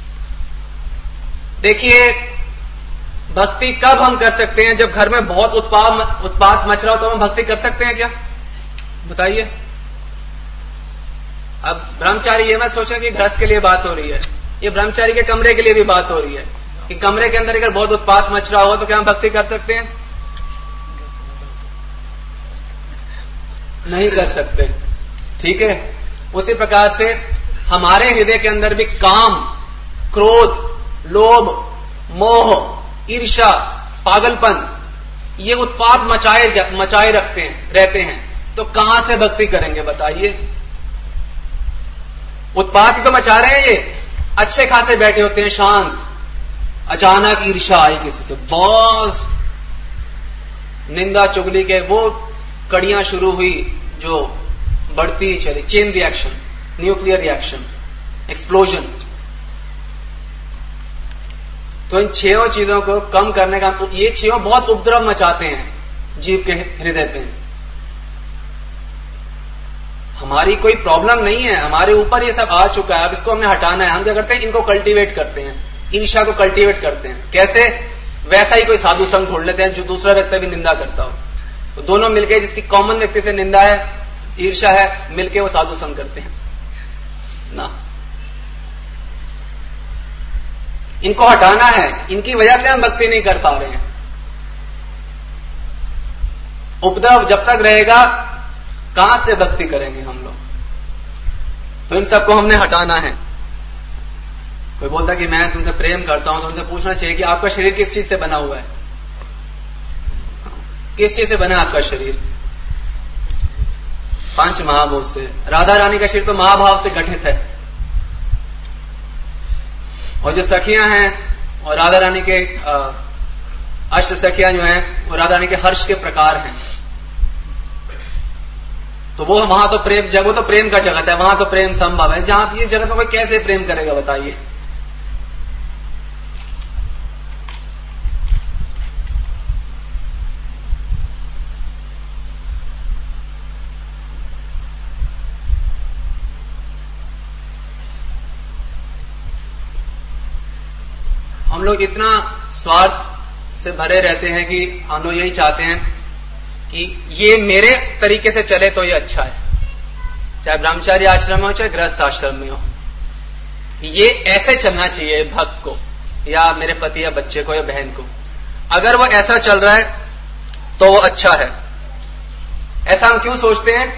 देखिए, भक्ति कब हम कर सकते हैं? जब घर में बहुत उत्पात मच रहा हो तो हम भक्ति कर सकते हैं क्या? बताइए। अब ब्रह्मचारी ये मत सोचें कि गृहस्थ के लिए बात हो रही है, ये ब्रह्मचारी के कमरे के लिए भी बात हो रही है कि कमरे के अंदर अगर बहुत उत्पात मच रहा हो तो क्या हम भक्ति कर सकते हैं? नहीं कर सकते। ठीक है। उसी प्रकार से हमारे हृदय के अंदर भी काम, क्रोध, लोभ, मोह, ईर्ष्या, पागलपन, ये उत्पात मचाए रहते हैं। तो कहां से भक्ति करेंगे बताइए? उत्पात ही तो मचा रहे हैं ये, अच्छे खासे बैठे होते हैं शांत, अचानक ईर्ष्या आई किसी से, बॉस निंदा चुगली के वो कड़ियां शुरू हुई जो बढ़ती चली, chain reaction, nuclear reaction, explosion. तो इन 6 चीजों को कम करने का, ये 6 बहुत उपद्रव मचाते हैं जीव के हृदय पे। हमारी कोई प्रॉब्लम नहीं है, हमारे ऊपर ये सब आ चुका है, अब इसको हमने हटाना है। हम क्या करते हैं, इनको कल्टीवेट करते हैं, ईर्ष्या को कल्टीवेट करते हैं। कैसे? वैसा ही कोई साधु संग ढूंढ लेते हैं जो दूसरा व्यक्ति भी निंदा करता हो, तो दोनों मिलके, जिसकी कॉमन व्यक्ति से निंदा है, ईर्ष्या है, मिलके वो साधु संग करते हैं ना। इनको हटाना है, इनकी वजह से हम भक्ति नहीं कर पा रहे हैं। उपद्रव जब तक रहेगा कहां से भक्ति करेंगे हम लोग? तो इन सबको हमने हटाना है। कोई बोलता कि मैं तुमसे प्रेम करता हूं, तो उनसे पूछना चाहिए कि आपका शरीर किस चीज से बना हुआ है? किस चीज से बना है आपका शरीर? 5 महाभूत से। राधा रानी का शरीर तो महाभाव से गठित है, और जो सखियां हैं और राधा रानी के अष्ट सखियां जो हैं वो राधा रानी के हर्ष के प्रकार हैं। तो वो वहां तो प्रेम जगह, तो प्रेम का जगत है, वहां तो प्रेम संभव है। जहां इस जगत में कोई कैसे प्रेम करेगा बताइए? हम लोग इतना स्वार्थ से भरे रहते हैं कि हम लोग यही चाहते हैं कि ये मेरे तरीके से चले तो ये अच्छा है, चाहे ब्रह्मचारी आश्रम में हो चाहे गृहस्थ आश्रम में हो। ये ऐसे चलना चाहिए भक्त को, या मेरे पति या बच्चे को या बहन को। अगर वो ऐसा चल रहा है तो वो अच्छा है। ऐसा हम क्यों सोचते हैं?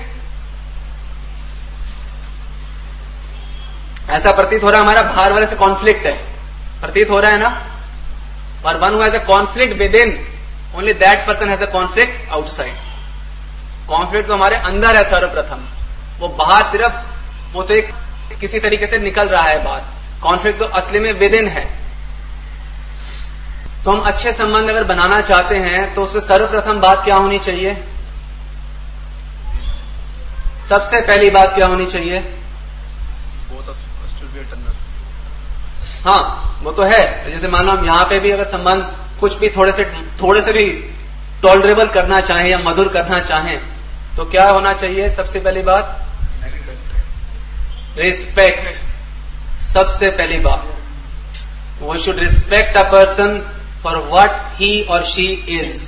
ऐसा प्रतीत हो रहा है हमारा बाहर वाले से कॉन्फ्लिक्ट है, प्रतीत हो रहा है ना। और one who has a conflict within, only that person has a conflict outside. Conflict तो हमारे अंदर है सर्वप्रथम, वो बाहर सिर्फ वो तो एक किसी तरीके से निकल रहा है बाहर। कॉन्फ्लिक्ट तो असली में विद इन है। तो हम अच्छे संबंध अगर बनाना चाहते हैं तो उसमें सर्वप्रथम बात क्या होनी चाहिए? सबसे पहली बात क्या होनी चाहिए? हाँ, वो तो है। जैसे मानो हम यहां पे भी अगर संबंध कुछ भी थोड़े से भी टॉलरेबल करना चाहें या मधुर करना चाहें तो क्या होना चाहिए? सबसे पहली बात रिस्पेक्ट। सबसे पहली बात, we should respect a person for what he or she is.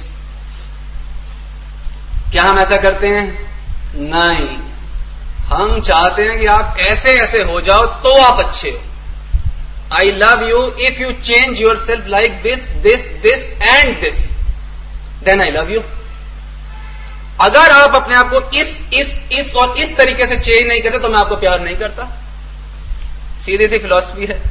क्या हम ऐसा करते हैं? नहीं, हम चाहते हैं कि आप ऐसे ऐसे हो जाओ तो आप अच्छे हो। I love you if you change yourself like this, this, this and this, then I love you. अगर आप अपने आप को इस और इस तरीके से चेंज नहीं करते तो मैं आपको प्यार नहीं करता। सीधी सी फिलॉसफी है।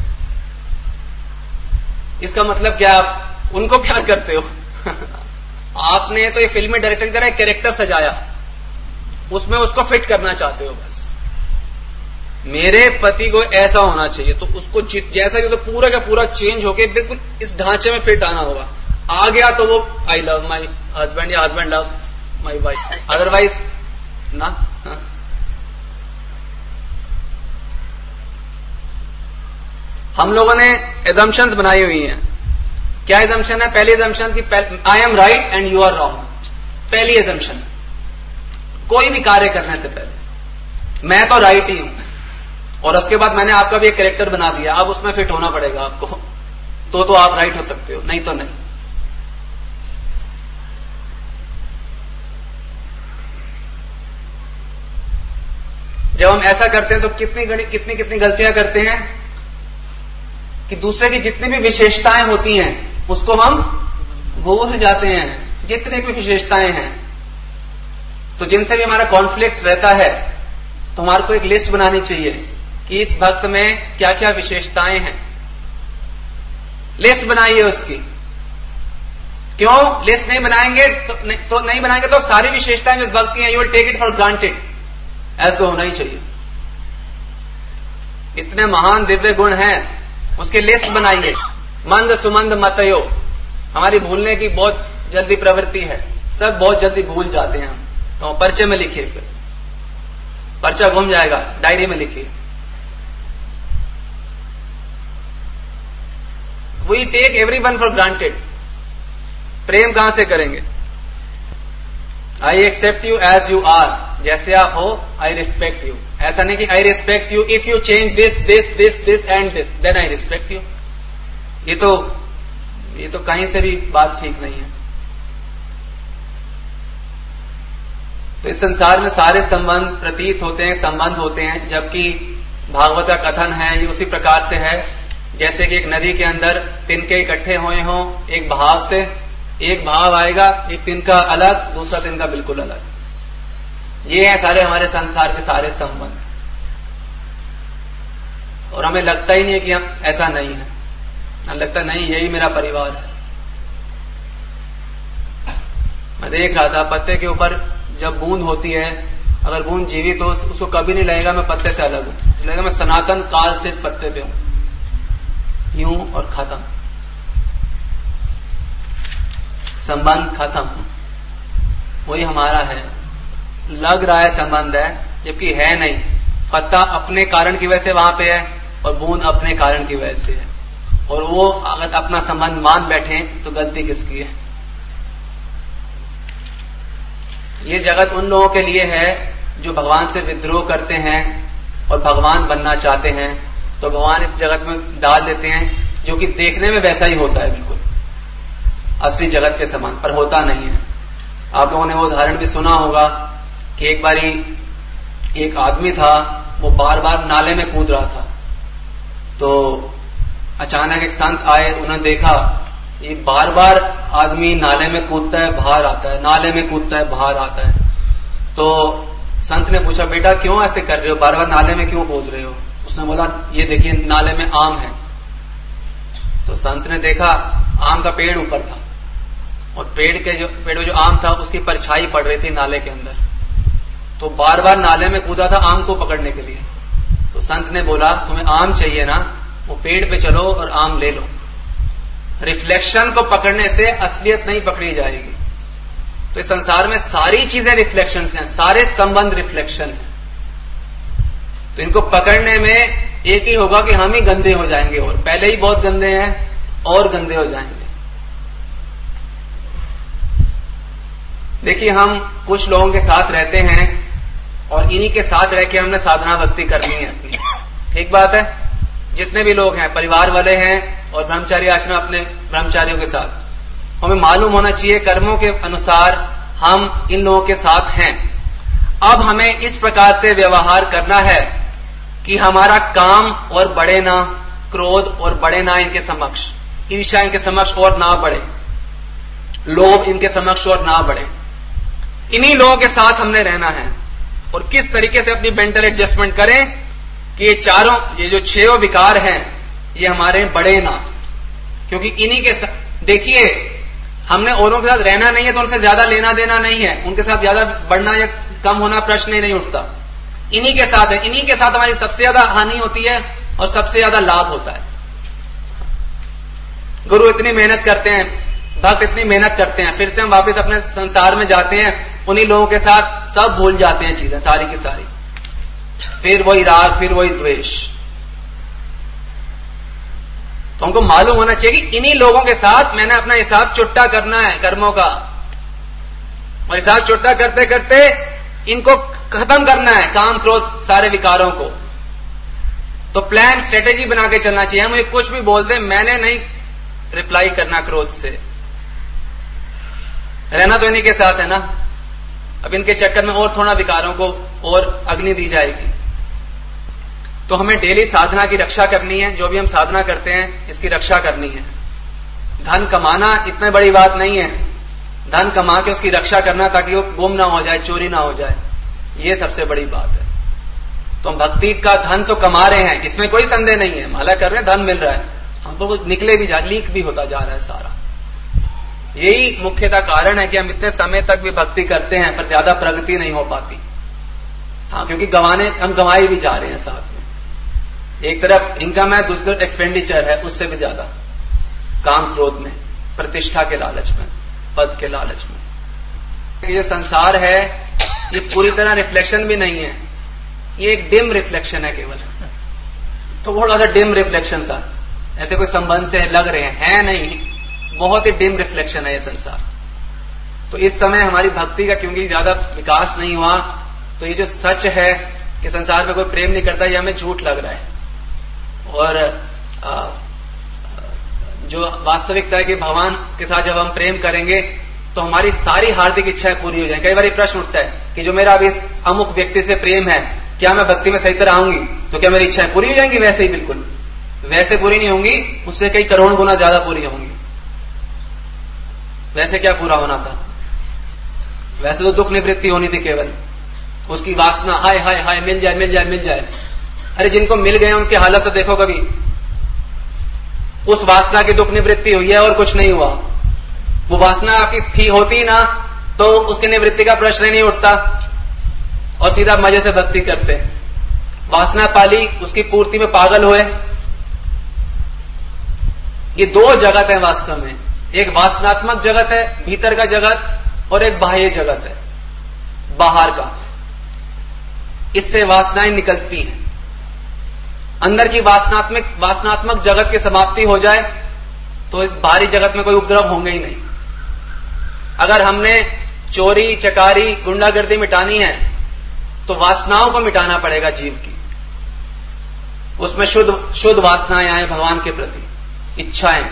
इसका मतलब क्या? आप उनको प्यार करते हो। आपने तो ये फिल्म में डायरेक्टर की तरह एक कैरेक्टर सजाया, उसमें उसको फिट करना चाहते हो बस। मेरे पति को ऐसा होना चाहिए तो उसको जैसा कि तो पूरा का पूरा चेंज होके बिल्कुल इस ढांचे में फिट आना होगा। आ गया तो वो आई लव माई हस्बैंड या husband love my wife, otherwise ना। हम लोगों ने एजम्पशंस बनाई हुई हैं। क्या एजम्पशन है? पहली एजम्पशन की I am right and you are wrong. पहली एजम्पशन, कोई भी कार्य करने से पहले मैं तो राइट ही हूं, और उसके बाद मैंने आपका भी एक कैरेक्टर बना दिया, अब उसमें फिट होना पड़ेगा आपको, तो आप राइट हो सकते हो, नहीं तो नहीं। जब हम ऐसा करते हैं तो कितनी गलतियां करते हैं कि दूसरे की जितनी भी विशेषताएं होती हैं उसको हम भूल जाते हैं। जितनी भी विशेषताएं हैं, तो जिनसे भी हमारा कॉन्फ्लिक्ट रहता है तो हमारे को एक लिस्ट बनानी चाहिए कि इस भक्त में क्या क्या विशेषताएं हैं। लिस्ट बनाइए उसकी। क्यों लिस्ट नहीं बनाएंगे? तो नहीं बनाएंगे तो सारी विशेषताएं जो इस भक्त की हैं, you will take it for granted. ऐसा होना ही चाहिए। इतने महान दिव्य गुण हैं, उसकी लिस्ट बनाइए। मंद सुमंद मतयो, हमारी भूलने की बहुत जल्दी प्रवृत्ति है, सब बहुत जल्दी भूल जाते हैं हम। तो पर्चे में लिखिए, फिर पर्चा घूम जाएगा, डायरी में लिखिए। We take everyone for granted. प्रेम कहां से करेंगे? I accept you as you are, जैसे आप हो आई रिस्पेक्ट यू। ऐसा नहीं कि I respect you if you change this this this this and this then I respect you. ये तो कहीं से भी बात ठीक नहीं है। तो इस संसार में सारे संबंध प्रतीत होते हैं, संबंध होते हैं, जबकि भागवत का कथन है ये उसी प्रकार से है जैसे कि एक नदी के अंदर तिनके इकट्ठे हुए हों एक बहाव से। एक बहाव आएगा, एक तिनका अलग, दूसरा तिनका बिल्कुल अलग। ये है सारे हमारे संसार के सारे संबंध। और हमें लगता ही नहीं है कि हम ऐसा नहीं है, हमें लगता नहीं यही मेरा परिवार है। मैं देख रहा था पत्ते के ऊपर जब बूंद होती है, अगर बूंद जीवित हो उसको कभी नहीं लगेगा मैं पत्ते से अलग हूं, लगेगा मैं सनातन काल से इस पत्ते पे हूं, यूं और खत्म, संबंध खत्म। वही हमारा है, लग रहा है संबंध है जबकि है नहीं। पत्ता अपने कारण की वजह से वहां पे है और बूंद अपने कारण की वजह से है, और वो अगर अपना संबंध मान बैठे तो गलती किसकी है? ये जगत उन लोगों के लिए है जो भगवान से विद्रोह करते हैं और भगवान बनना चाहते हैं, तो भगवान इस जगत में डाल देते हैं जो कि देखने में वैसा ही होता है, बिल्कुल असली जगत के समान, पर होता नहीं है। आप लोगों ने वो उदाहरण भी सुना होगा कि एक बारी एक आदमी था, वो बार बार नाले में कूद रहा था। तो अचानक एक संत आए, उन्होंने देखा ये बार बार आदमी नाले में कूदता है बाहर आता है, नाले में कूदता है बाहर आता है। तो संत ने पूछा, बेटा क्यों ऐसे कर रहे हो, बार बार नाले में क्यों कूद रहे हो? उसने बोला, ये देखिए नाले में आम है। तो संत ने देखा आम का पेड़ ऊपर था और पेड़ में जो आम था उसकी परछाई पड़ रही थी नाले के अंदर, तो बार बार नाले में कूदा था आम को पकड़ने के लिए। तो संत ने बोला, तुम्हें आम चाहिए ना, वो पेड़ पे चलो और आम ले लो। रिफ्लेक्शन को पकड़ने से असलियत नहीं पकड़ी जाएगी। तो इस संसार में सारी चीजें रिफ्लेक्शन हैं, सारे संबंध रिफ्लेक्शन हैं। तो इनको पकड़ने में एक ही होगा कि हम ही गंदे हो जाएंगे, और पहले ही बहुत गंदे हैं और गंदे हो जाएंगे। देखिए, हम कुछ लोगों के साथ रहते हैं और इन्हीं के साथ रह के हमने साधना भक्ति करनी है अपनी, ठीक बात है। जितने भी लोग हैं, परिवार वाले हैं और ब्रह्मचारी आश्रम अपने ब्रह्मचारियों के साथ, हमें मालूम होना चाहिए कर्मों के अनुसार हम इन लोगों के साथ हैं। अब हमें इस प्रकार से व्यवहार करना है कि हमारा काम और बढ़े ना, क्रोध और बढ़े ना इनके समक्ष, ईर्ष्या इनके समक्ष और ना बढ़े, लोभ इनके समक्ष और ना बढ़े। इन्हीं लोगों के साथ हमने रहना है। और किस तरीके से अपनी मेंटल एडजस्टमेंट करें कि ये जो 6 विकार हैं ये हमारे बढ़े ना, क्योंकि इन्हीं के साथ, देखिए हमने औरों के साथ रहना नहीं है तो उनसे ज्यादा लेना देना नहीं है, उनके साथ ज्यादा बढ़ना या कम होना प्रश्न ही नहीं उठता। इन्हीं के साथ है, इन्हीं के साथ हमारी सबसे ज्यादा हानि होती है और सबसे ज्यादा लाभ होता है। गुरु इतनी मेहनत करते हैं, भक्त इतनी मेहनत करते हैं, फिर से हम वापस अपने संसार में जाते हैं, उन्हीं लोगों के साथ सब भूल जाते हैं चीजें सारी की सारी, फिर वही राग, फिर वही द्वेष। तो हमको मालूम होना चाहिए कि इन्हीं लोगों के साथ मैंने अपना हिसाब चुट्टा करना है कर्मों का, और हिसाब चुट्टा करते करते इनको खत्म करना है, काम क्रोध सारे विकारों को। तो प्लान स्ट्रेटेजी बना के चलना चाहिए। हम कुछ भी बोलते हैं, मैंने नहीं रिप्लाई करना क्रोध से, रहना तो इन्हीं के साथ है ना। अब इनके चक्कर में और थोड़ा विकारों को और अग्नि दी जाएगी। तो हमें डेली साधना की रक्षा करनी है, जो भी हम साधना करते हैं इसकी रक्षा करनी है। धन कमाना इतनी बड़ी बात नहीं है, धन कमा के उसकी रक्षा करना ताकि वो गुम ना हो जाए, चोरी ना हो जाए, ये सबसे बड़ी बात है। तो हम भक्ति का धन तो कमा रहे हैं, इसमें कोई संदेह नहीं है, माला कर रहे हैं, धन मिल रहा है, हमको निकले भी जा, लीक भी होता जा रहा है सारा। यही मुख्यतः कारण है कि हम इतने समय तक भी भक्ति करते हैं पर ज्यादा प्रगति नहीं हो पाती। हाँ, क्योंकि हम गंवाए भी जा रहे हैं साथ में। एक तरफ इनकम है, दूसरी तरफ एक्सपेंडिचर है, उससे भी ज्यादा काम क्रोध में, प्रतिष्ठा के लालच में, पद के लालच में। ये संसार है ये पूरी तरह रिफ्लेक्शन भी नहीं है, ये एक डिम रिफ्लेक्शन है, केवल थोड़ा सा डिम रिफ्लेक्शन सा, ऐसे कोई संबंध से लग रहे हैं नहीं, बहुत ही डिम रिफ्लेक्शन है ये संसार। तो इस समय हमारी भक्ति का क्योंकि ज्यादा विकास नहीं हुआ, तो ये जो सच है कि संसार में कोई प्रेम नहीं करता, ये हमें झूठ लग रहा है। और जो वास्तविकता है कि भगवान के साथ जब हम प्रेम करेंगे तो हमारी सारी हार्दिक इच्छाएं पूरी हो जाएंगी। कई बार ये प्रश्न उठता है कि जो मेरा अभी इस अमुक व्यक्ति से प्रेम है, क्या मैं भक्ति में सही तरह आऊंगी तो क्या मेरी इच्छाएं पूरी हो जाएंगी? वैसे ही बिल्कुल वैसे पूरी नहीं होंगी, उससे कई करोड़ गुना ज्यादा पूरी होंगी। वैसे क्या पूरा होना था? वैसे तो दुख निवृत्ति होनी थी, केवल उसकी वासना हाय हाय हाय मिल जाए मिल जाए मिल जाए। अरे जिनको मिल गए उसकी हालत तो देखो कभी, उस वासना की दुख निवृत्ति हुई है और कुछ नहीं हुआ। वो वासना आपकी थी होती ना तो उसकी निवृत्ति का प्रश्न ही नहीं उठता और सीधा मजे से भक्ति करते। वासना पाली, उसकी पूर्ति में पागल हुए। ये दो जगत है वास्तव में, एक वासनात्मक जगत है भीतर का जगत और एक बाह्य जगत है बाहर का। इससे वासनाएं निकलती हैं। अंदर की वासनात्मक जगत की समाप्ति हो जाए तो इस बाहरी जगत में कोई उपद्रव होंगे ही नहीं। अगर हमने चोरी चकारी गुंडागर्दी मिटानी है तो वासनाओं को मिटाना पड़ेगा जीव की। उसमें शुद्ध वासनाएं आए भगवान के प्रति, इच्छाएं।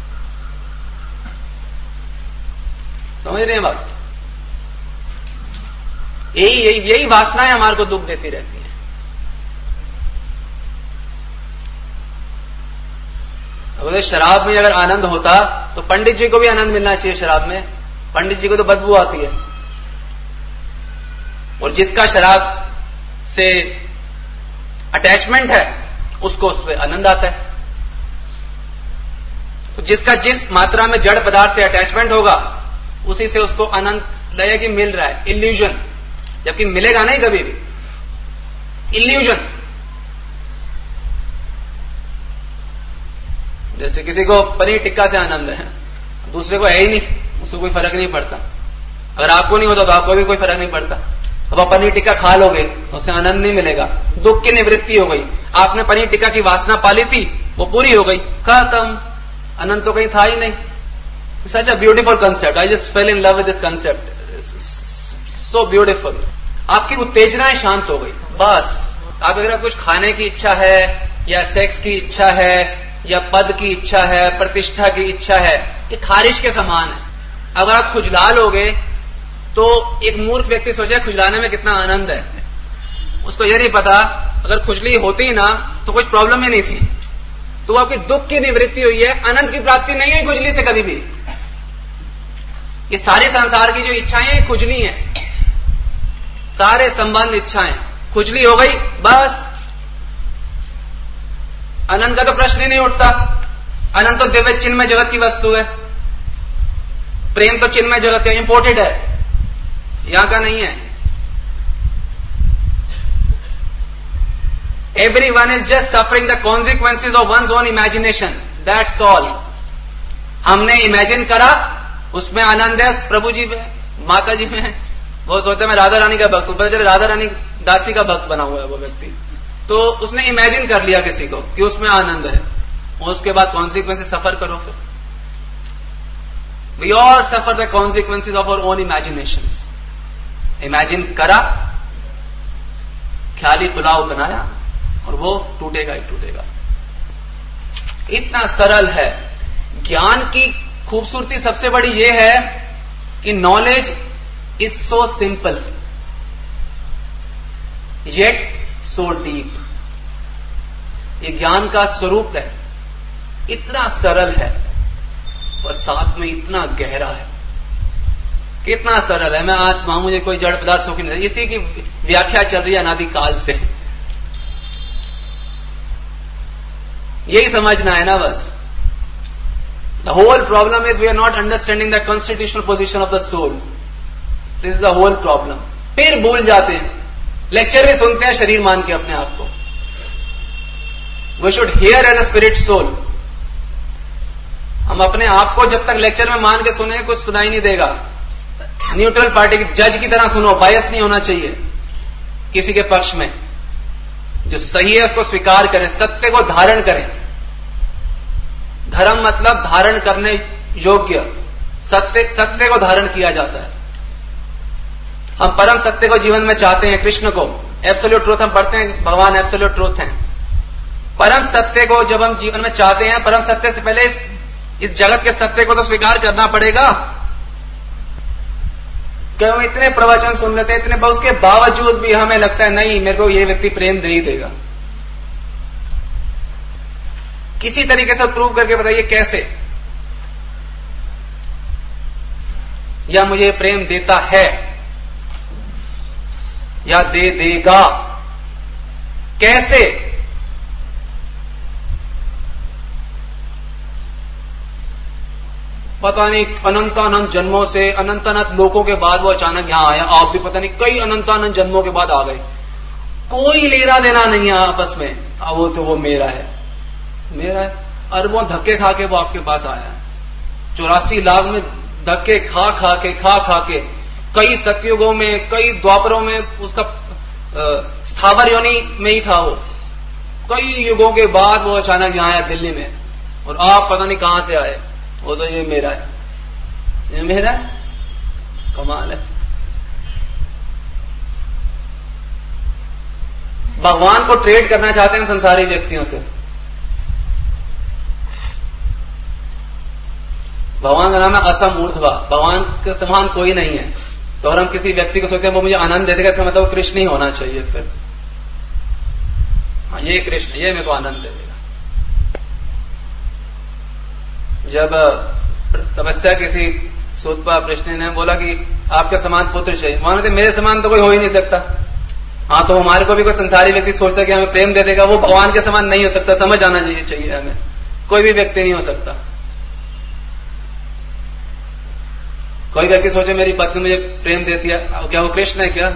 समझ रहे हैं बात? यही वासनाएं हमारे को दुख देती रहती हैं। अगर शराब में अगर आनंद होता तो पंडित जी को भी आनंद मिलना चाहिए शराब में। पंडित जी को तो बदबू आती है, और जिसका शराब से अटैचमेंट है उसको उस पर आनंद आता है। तो जिसका जिस मात्रा में जड़ पदार्थ से अटैचमेंट होगा उसी से उसको आनंद लगेगा कि मिल रहा है, इल्यूजन। जबकि मिलेगा नहीं कभी भी, इल्यूजन। जैसे किसी को पनीर टिक्का से आनंद है, दूसरे को है ही नहीं, उसको कोई फर्क नहीं पड़ता। अगर आपको नहीं होता तो आपको भी कोई फर्क नहीं पड़ता। अब आप पनीर टिक्का खा लोगे तो उससे आनंद नहीं मिलेगा, दुख की निवृत्ति हो गई। आपने पनीर टिक्का की वासना पाली थी, वो पूरी हो गई, खत्म, आनंद तो कहीं था ही नहीं। Such a beautiful concept, I just fell in love with this concept, so beautiful. आपकी उत्तेजनाएं शांत हो गई, बस। आप अगर कुछ खाने की इच्छा है या सेक्स की इच्छा है या पद की इच्छा है, प्रतिष्ठा की इच्छा है, ये खारिश के समान है। अगर आप खुजला लोगे तो एक मूर्ख व्यक्ति सोचे खुजलाने में कितना आनंद है, उसको यह नहीं पता अगर खुजली होती ना तो कुछ प्रॉब्लम ही नहीं थी। तो आपकी दुख की निवृत्ति हुई है, आनंद की प्राप्ति नहीं हुई खुजली से कभी भी। ये सारे संसार की जो इच्छाएं हैं खुजली है, सारे संबंध इच्छाएं खुजली हो गई, बस। आनंद का तो प्रश्न ही नहीं उठता। आनंद तो दिव्य चिन्मय जगत की वस्तु है, प्रेम तो चिन्मय जगत का इंपोर्टेड है, यहां का नहीं है। Everyone is just suffering the consequences of one's own imagination, that's all. हमने इमेजिन करा, उसमें आनंद है, प्रभु जी में, माता जी में है। वो सोचते मैं राधा रानी का भक्त हूं, पता चले राधा रानी दासी का भक्त बना हुआ है वो व्यक्ति। तो उसने इमेजिन कर लिया किसी को कि उसमें आनंद है, और उसके बाद कॉन्सिक्वेंसेज सफर करो। फिर we all suffer the consequences of our own imaginations. Imagine करा, ख्याली पुलाव बनाया, और वो टूटेगा ही टूटेगा। इतना सरल है। ज्ञान की खूबसूरती सबसे बड़ी ये है कि knowledge is so simple yet so deep. ये ज्ञान का स्वरूप है, इतना सरल है और साथ में इतना गहरा है। कितना सरल है, मैं आत्मा हूं, मुझे कोई जड़ पदार्थ सुख नहीं। इसी की व्याख्या चल रही है अनादिकाल से। यही समझना है ना बस। The whole problem is we are not understanding the constitutional position of the soul. This is the whole problem. फिर भूल जाते हैं, लेक्चर भी सुनते हैं शरीर मान के अपने आप को। We should hear as a spirit soul. हम अपने आप को जब तक लेक्चर में मान के सुने कुछ सुनाई नहीं देगा। न्यूट्रल पार्टी की जज की तरह सुनो, बायस नहीं होना चाहिए किसी के पक्ष में। जो सही है उसको स्वीकार करें, सत्य को धारण करें। धर्म मतलब धारण करने योग्य, सत्य को धारण किया जाता है। हम परम सत्य को जीवन में चाहते हैं, कृष्ण को, एब्सोल्यूट ट्रूथ हम पढ़ते हैं, भगवान एब्सोल्यूट ट्रूथ हैं। परम सत्य को जब हम जीवन में चाहते हैं, परम सत्य से पहले इस जगत के सत्य को तो स्वीकार करना पड़ेगा। कि हम इतने प्रवचन सुन लेते हैं, इतने, उसके बावजूद भी हमें लगता है नहीं, मेरे को ये व्यक्ति प्रेम दे ही देगा। किसी तरीके से प्रूव करके बताइए कैसे, या मुझे प्रेम देता है या दे देगा, कैसे? पता नहीं अनंतानंत जन्मों से, अनंतानंत लोकों के बाद वो अचानक यहां आया। आप भी पता नहीं कई अनंतानंत जन्मों के बाद आ गए, कोई लेना देना नहीं है आपस में। वो तो वो मेरा है, मेरा है। अरबों धक्के खा के वो आपके पास आया है, 84 लाख में धक्के खा खा के कई सतयुगों में, कई द्वापरों में उसका स्थावर योनि में ही था वो। कई युगों के बाद वो अचानक यहां आया दिल्ली में, और आप पता नहीं कहां से आए। वो तो ये मेरा है, ये मेरा है, कमाल है। भगवान को ट्रेड करना चाहते हैं संसारी व्यक्तियों से। भगवान का नाम है असम ऊर्ध्वा, भगवान के समान कोई नहीं है। तो अगर हम किसी व्यक्ति को सोचते हैं वो मुझे आनंद दे देगा, इसका मतलब कृष्ण ही होना चाहिए। फिर हाँ, ये कृष्ण, ये मेरे को आनंद दे देगा। जब तपस्या की थी सूतपा प्रश्न ने बोला कि आपके समान पुत्र चाहिए, मानो मेरे समान तो कोई हो ही नहीं सकता। हाँ, तो हमारे को भी कोई संसारी व्यक्ति सोचता है कि हमें प्रेम दे देगा, वो भगवान के समान नहीं हो सकता। समझ आना चाहिए हमें, कोई भी व्यक्ति नहीं हो सकता। कोई व्यक्ति सोचे मेरी पत्नी मुझे प्रेम देती है, क्या वो कृष्ण है क्या?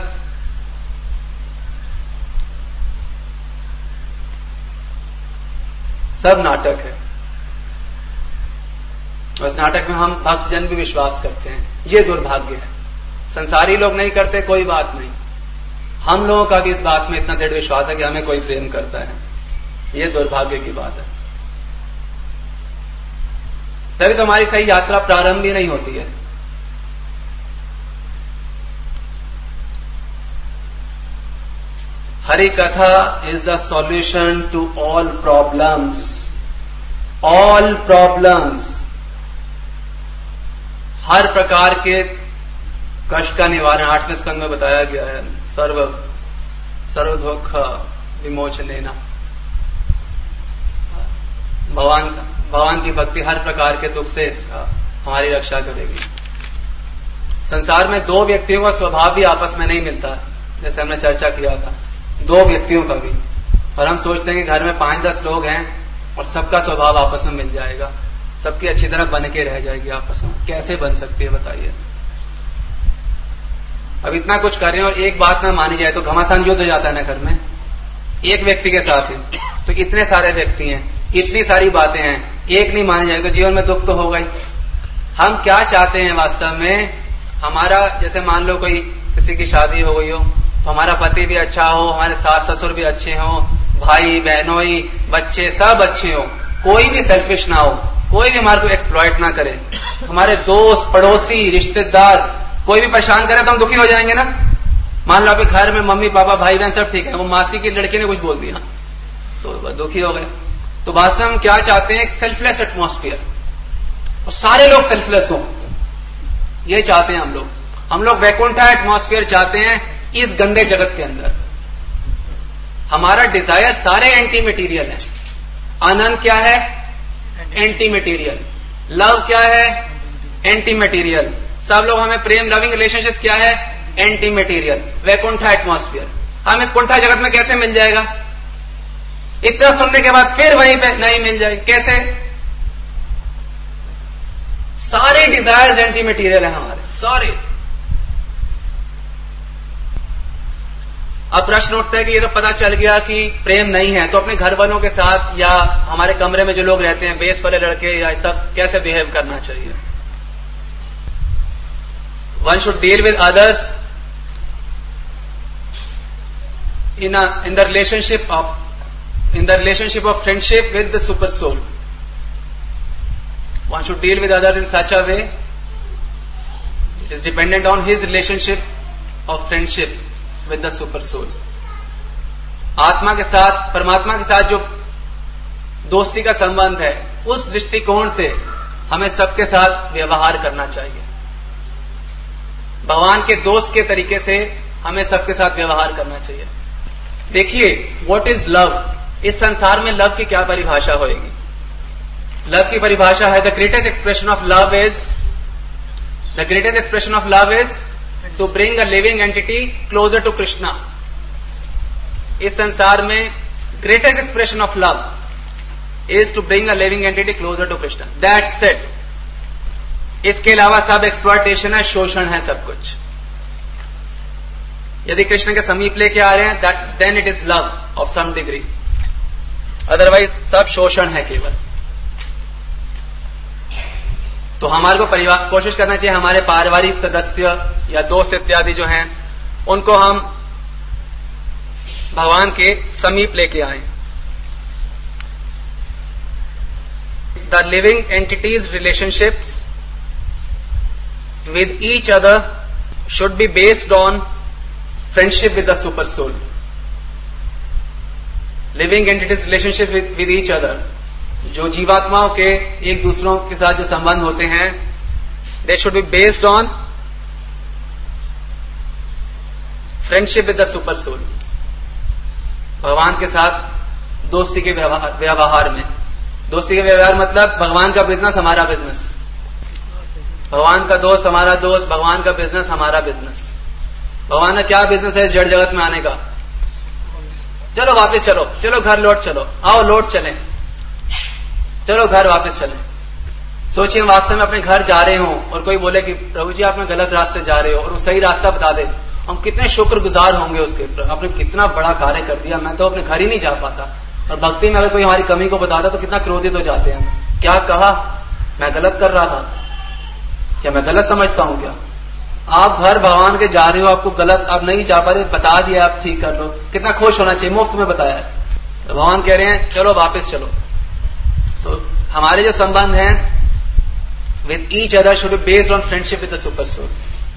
सब नाटक है। उस नाटक में हम भक्तजन भी विश्वास करते हैं, ये दुर्भाग्य है। संसारी लोग नहीं करते, कोई बात नहीं। हम लोगों का भी इस बात में इतना दृढ़ विश्वास है कि हमें कोई प्रेम करता है, ये दुर्भाग्य की बात है। तभी तो हमारी सही यात्रा प्रारंभ भी नहीं होती है। Hari katha is the solution to all problems, all problems. हर प्रकार के कष्ट का निवारण 8वें स्कंद में बताया गया है। सर्व दुख विमोचनेना। भगवान की भक्ति हर प्रकार के दुख से हमारी रक्षा करेगी। संसार में दो व्यक्तियों का स्वभाव भी आपस में नहीं मिलता, जैसे हमने चर्चा किया था, दो व्यक्तियों का भी। और हम सोचते हैं कि घर में 5-10 लोग हैं और सबका स्वभाव आपस में मिल जाएगा, सबकी अच्छी तरह बन के रह जाएगी आपस में। कैसे बन सकती है बताइए? अब इतना कुछ कर रहे हैं और एक बात ना मानी जाए तो घमासान युद्ध हो जाता है ना घर में, एक व्यक्ति के साथ ही। तो इतने सारे व्यक्ति हैं, इतनी सारी बातें हैं, एक नहीं मानी जाए तो जीवन में दुख तो होगा ही। हम क्या चाहते हैं वास्तव में? हमारा, जैसे मान लो कोई किसी की शादी हो गई हो तो हमारा पति भी अच्छा हो, हमारे सास ससुर भी अच्छे हो, भाई बहनोई बच्चे सब अच्छे हो, कोई भी सेल्फिश ना हो, कोई भी हमारे को एक्सप्लॉइट ना करे। हमारे दोस्त पड़ोसी रिश्तेदार कोई भी परेशान करे तो हम दुखी हो जाएंगे ना। मान लो आपके घर में मम्मी पापा भाई बहन सब ठीक है, वो मासी की लड़की ने कुछ बोल दिया तो दुखी हो गए। तो वास्तव में हम क्या चाहते हैं? एक सेल्फलेस एटमॉस्फेयर, और सारे लोग सेल्फलेस हो, ये चाहते हैं हम लोग वैकुंठा एटमॉस्फेयर चाहते हैं इस गंदे जगत के अंदर। हमारा डिजायर सारे एंटी मटीरियल है। आनंद क्या है? Anti material. लव क्या है? Anti material. सब लोग हमें प्रेम लविंग रिलेशनशिप्स क्या है? Anti material. वैकुंठा एटमॉस्फेयर। हम इस कुंठा जगत में कैसे मिल जाएगा? इतना सुनने के बाद फिर वहीं पे नहीं मिल जाए, कैसे? सारे डिजायर्स एंटी मटीरियल है हमारे, सारे। अब प्रश्न उठता है कि ये तो पता चल गया कि प्रेम नहीं है, तो अपने घर वालों के साथ या हमारे कमरे में जो लोग रहते हैं, बेस वाले लड़के या सब, कैसे बिहेव करना चाहिए? One should deal with others in the relationship of friendship with the super soul. One should deal with others in such a way it is dependent on his relationship of friendship with the super soul. आत्मा के साथ, परमात्मा के साथ जो दोस्ती का संबंध है, उस दृष्टिकोण से हमें सबके साथ व्यवहार करना चाहिए। भगवान के दोस्त के तरीके से हमें सबके साथ व्यवहार करना चाहिए। देखिए, व्हाट इज लव? इस संसार में लव की क्या परिभाषा होगी? लव की परिभाषा है, the greatest expression of love is to bring a living entity closer to Krishna. इस संसार में greatest expression of love is to bring a living entity closer to Krishna. That's it. इसके अलावा सब एक्सप्लॉयटेशन है, शोषण है, सब कुछ। यदि कृष्ण के समीप लेके आ रहे हैं, then it is love of some degree, otherwise सब शोषण है केवल। तो हमारे को परिवार कोशिश करना चाहिए, हमारे पारिवारिक सदस्य या दोस्त इत्यादि जो हैं, उनको हम भगवान के समीप लेके आए। The living entities relationships with each other should be based on friendship with the super soul. Living entities relationship with each other, जो जीवात्माओं के एक दूसरों के साथ जो संबंध होते हैं, they should be based on friendship with the super soul. भगवान के साथ दोस्ती के व्यवहार में, दोस्ती के व्यवहार मतलब भगवान का बिजनेस हमारा बिजनेस, भगवान का दोस्त हमारा दोस्त, भगवान का बिजनेस हमारा बिजनेस। भगवान का क्या बिजनेस है इस जड़ जगत में आने का? चलो वापस चलो, चलो घर लौट चलो, आओ लौट चलें, चलो घर वापस चलें। सोचिए वास्तव में अपने घर जा रहे हो और कोई बोले कि प्रभु जी आप में गलत रास्ते जा रहे हो, और वो सही रास्ता बता दे, हम कितने शुक्रगुजार होंगे उसके। आपने कितना बड़ा कार्य कर दिया, मैं तो अपने घर ही नहीं जा पाता। और भक्ति में अगर कोई हमारी कमी को बताता तो कितना क्रोधित हो जाते हैं। क्या कहा? मैं गलत कर रहा था क्या? मैं गलत समझता हूं क्या? आप घर भगवान के जा रहे हो, आपको गलत, आप नहीं जा पा रहे, बता दिया, आप ठीक कर लो, कितना खुश होना चाहिए, मुफ्त में बताया है। तो भगवान कह रहे हैं चलो वापस चलो। तो हमारे जो संबंध हैं with each other should be based on friendship with the super soul.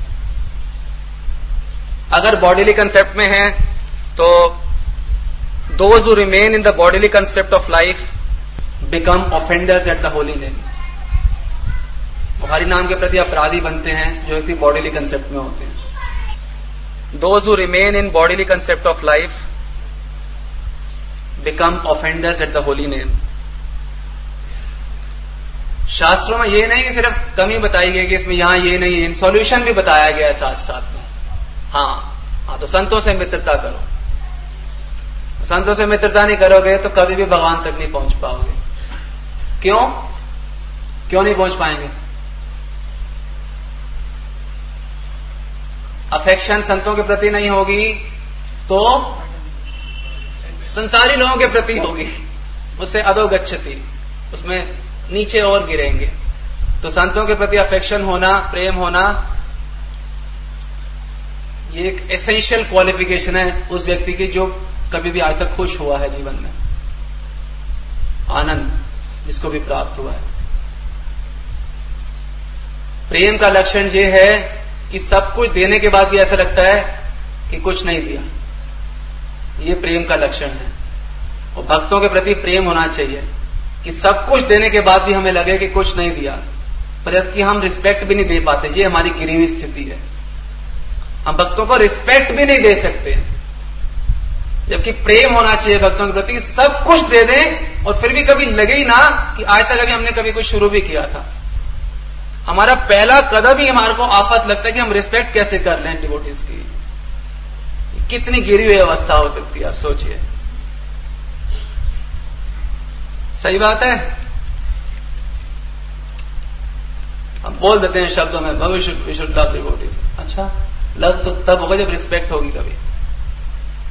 अगर बॉडीली कंसेप्ट में है तो those who remain in the bodily concept of life become offenders at the holy name. Hari नाम के प्रति अपराधी बनते हैं जो व्यक्ति बॉडीली कंसेप्ट में होते हैं। Those who remain in bodily concept of life become offenders at the holy name. शास्त्रों में ये नहीं कि सिर्फ कमी बताई गई कि इसमें यहां ये नहीं है, सॉल्यूशन भी बताया गया है साथ साथ में। हाँ, तो संतों से मित्रता करो। संतों से मित्रता नहीं करोगे तो कभी भी भगवान तक नहीं पहुंच पाओगे। क्यों नहीं पहुंच पाएंगे? अफेक्शन संतों के प्रति नहीं होगी तो संसारी लोगों के प्रति होगी, उससे अधोगच्छति, उसमें नीचे और गिरेंगे। तो संतों के प्रति अफेक्शन होना, प्रेम होना, ये एक एसेंशियल क्वालिफिकेशन है उस व्यक्ति की जो कभी भी आज तक खुश हुआ है जीवन में, आनंद जिसको भी प्राप्त हुआ है। प्रेम का लक्षण ये है कि सब कुछ देने के बाद भी ऐसा लगता है कि कुछ नहीं दिया, ये प्रेम का लक्षण है। और भक्तों के प्रति प्रेम होना चाहिए कि सब कुछ देने के बाद भी हमें लगे कि कुछ नहीं दिया, पर कि हम रिस्पेक्ट भी नहीं दे पाते। ये हमारी गिरी हुई स्थिति है, हम भक्तों को रिस्पेक्ट भी नहीं दे सकते। जबकि प्रेम होना चाहिए भक्तों के प्रति, सब कुछ दे दें और फिर भी कभी लगे ही ना कि आज तक अभी हमने कभी कुछ शुरू भी किया था। हमारा पहला कदम ही हमारे को आफत लगता है कि हम रिस्पेक्ट कैसे कर लें डिवोटीज की। कितनी गिरी हुई अवस्था हो सकती है, आप सोचिए। सही बात है। हम बोल देते हैं शब्दों में वी शुड लव डिवोटीज। अच्छा, लव तो तब होगा जब रिस्पेक्ट होगी। कभी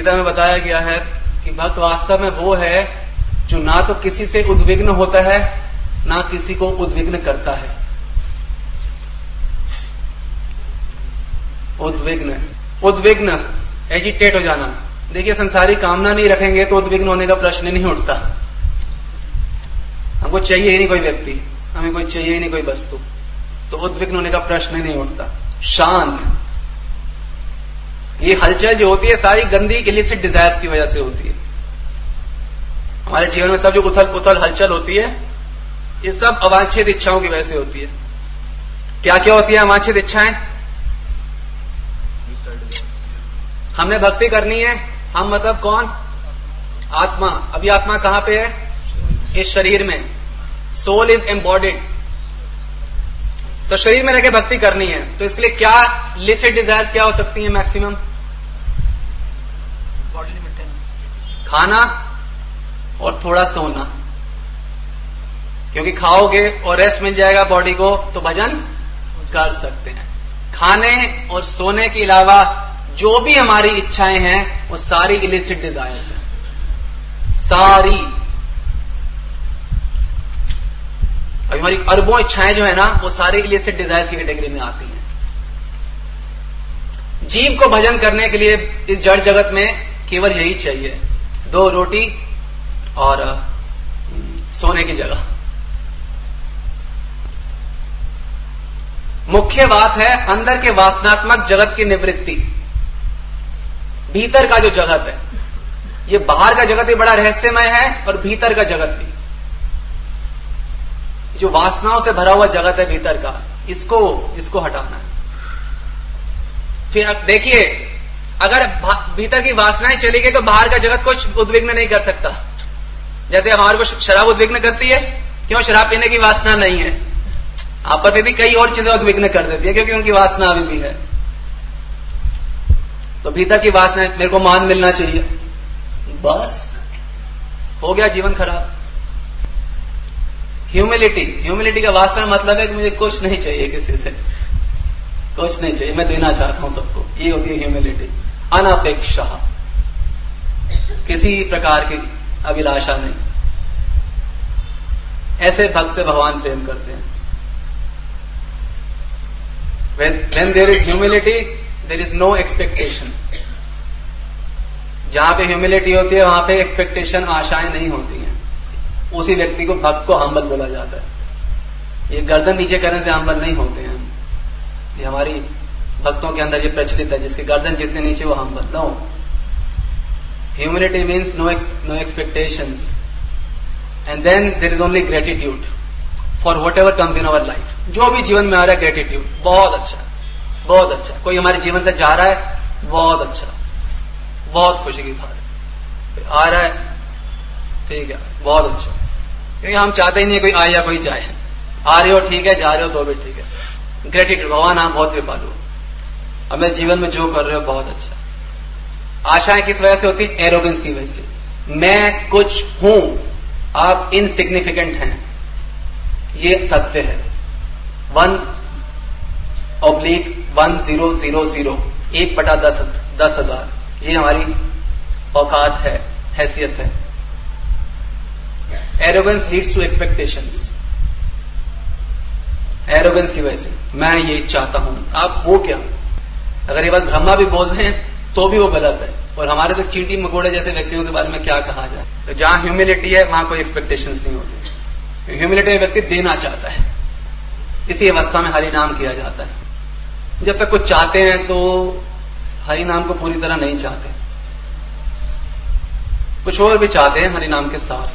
गीता में बताया गया है कि भक्त वास्तव में वो है जो ना तो किसी से उद्विग्न होता है ना किसी को उद्विग्न करता है। उद्विग्न एजिटेट हो जाना। देखिए, संसारी कामना नहीं रखेंगे तो उद्विग्न होने का प्रश्न ही नहीं उठता। हमको चाहिए ही नहीं कोई व्यक्ति, हमें कोई चाहिए ही नहीं कोई वस्तु, तो उद्विग्न होने का प्रश्न ही नहीं उठता। शांत, ये हलचल जो होती है सारी गंदी इलिसिट डिजायर्स की वजह से होती है। हमारे जीवन में सब जो उथल पुथल हलचल होती है ये सब अवांछित इच्छाओं की वजह से होती है। क्या क्या होती है अवांछित इच्छाएं? हमने भक्ति करनी है, हम मतलब कौन? आत्मा। अभी आत्मा कहां पे है? इस शरीर में। Soul is embodied. तो शरीर में रहकर भक्ति करनी है, तो इसके लिए क्या लिसिट डिजायर्स क्या हो सकती है मैक्सिमम? बॉडी मेंटेनेंस, खाना और थोड़ा सोना। क्योंकि खाओगे और रेस्ट मिल जाएगा बॉडी को तो भजन कर सकते हैं। खाने और सोने के अलावा जो भी हमारी इच्छाएं हैं वो सारी इलिसिट डिजायर्स हैं, सारी। अभी हमारी अरबों इच्छाएं जो है ना वो सारी इलिसिट डिजायर्स की कैटेगरी में आती हैं। जीव को भजन करने के लिए इस जड़ जगत में केवल यही चाहिए, 2 रोटी और सोने की जगह। मुख्य बात है अंदर के वासनात्मक जगत की निवृत्ति। भीतर का जो जगत है, ये बाहर का जगत भी बड़ा रहस्यमय है और भीतर का जगत भी, जो वासनाओं से भरा हुआ जगत है भीतर का, इसको हटाना है। फिर देखिए, अगर भीतर की वासनाएं चली गई तो बाहर का जगत कुछ उद्विग्न नहीं कर सकता। जैसे हमारे को शराब उद्विग्न करती है, क्यों? शराब पीने की वासना नहीं है। आप पर भी कई और चीजें उद्विग्न कर देती है क्योंकि उनकी वासना अभी भी है। तो भीतर की वासना, मेरे को मान मिलना चाहिए, बस हो गया जीवन खराब। ह्यूमिलिटी का वास्तव में मतलब है कि मुझे कुछ नहीं चाहिए किसी से, कुछ नहीं चाहिए, मैं देना चाहता हूं सबको। ये होती है ह्यूमिलिटी। अनपेक्षा, किसी प्रकार की अभिलाषा नहीं। ऐसे भक्त से भगवान प्रेम करते हैं। When there is humility, there is no expectation. जहां पे ह्यूमिलिटी होती है वहां पे एक्सपेक्टेशन, आशाएं नहीं होती हैं। उसी व्यक्ति को भक्त को हम्बल बोला जाता है। ये गर्दन नीचे करने से हम्बल नहीं होते हैं। ये हमारी भक्तों के अंदर ये प्रचलित है, जिसकी गर्दन जितने नीचे वो humble. No, humility means no expectations and then there is only gratitude for whatever comes in our life. जो भी जीवन में आ रहा है ग्रेटिट्यूड, बहुत अच्छा, बहुत अच्छा। कोई हमारे जीवन से जा रहा है, बहुत अच्छा, बहुत खुशी की बात आ रहा है, ठीक है, बहुत अच्छा। क्योंकि हम चाहते ही नहीं कोई आए या कोई जाए। आ रहे हो ठीक है, जा रहे हो तो भी ठीक है। ग्रेटिट्यूड, भगवान आप बहुत कृपालु, अब मैं जीवन में जो कर रहे हो बहुत अच्छा। आशाएं किस वजह से होती है? एरोगेंस की वजह से। मैं कुछ हूं, आप इनसिग्निफिकेंट हैं, ये सत्य है। 1/1000, 1/10,000, ये हमारी औकात है, हैसियत है। Arrogance leads to expectations. Arrogance की वजह से मैं ये चाहता हूं, आप हो क्या? अगर ये बात ब्रह्मा भी बोल रहे हैं तो भी वो गलत है। और हमारे तो चींटी मकोड़े जैसे व्यक्तियों के बारे में क्या कहा जाए। तो जहां ह्यूमिलिटी है वहां कोई एक्सपेक्टेशंस नहीं होती। ह्यूमिलिटी में व्यक्ति देना चाहता है, इसी अवस्था में हरि नाम किया जाता है। जब तक कुछ चाहते हैं तो हरि नाम को पूरी तरह नहीं चाहते, कुछ और भी चाहते हैं हरि नाम के साथ।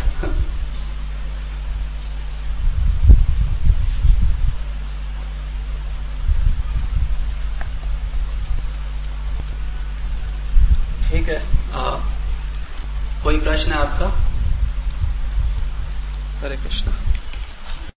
ठीक है, कोई प्रश्न है आपका? हरे कृष्ण।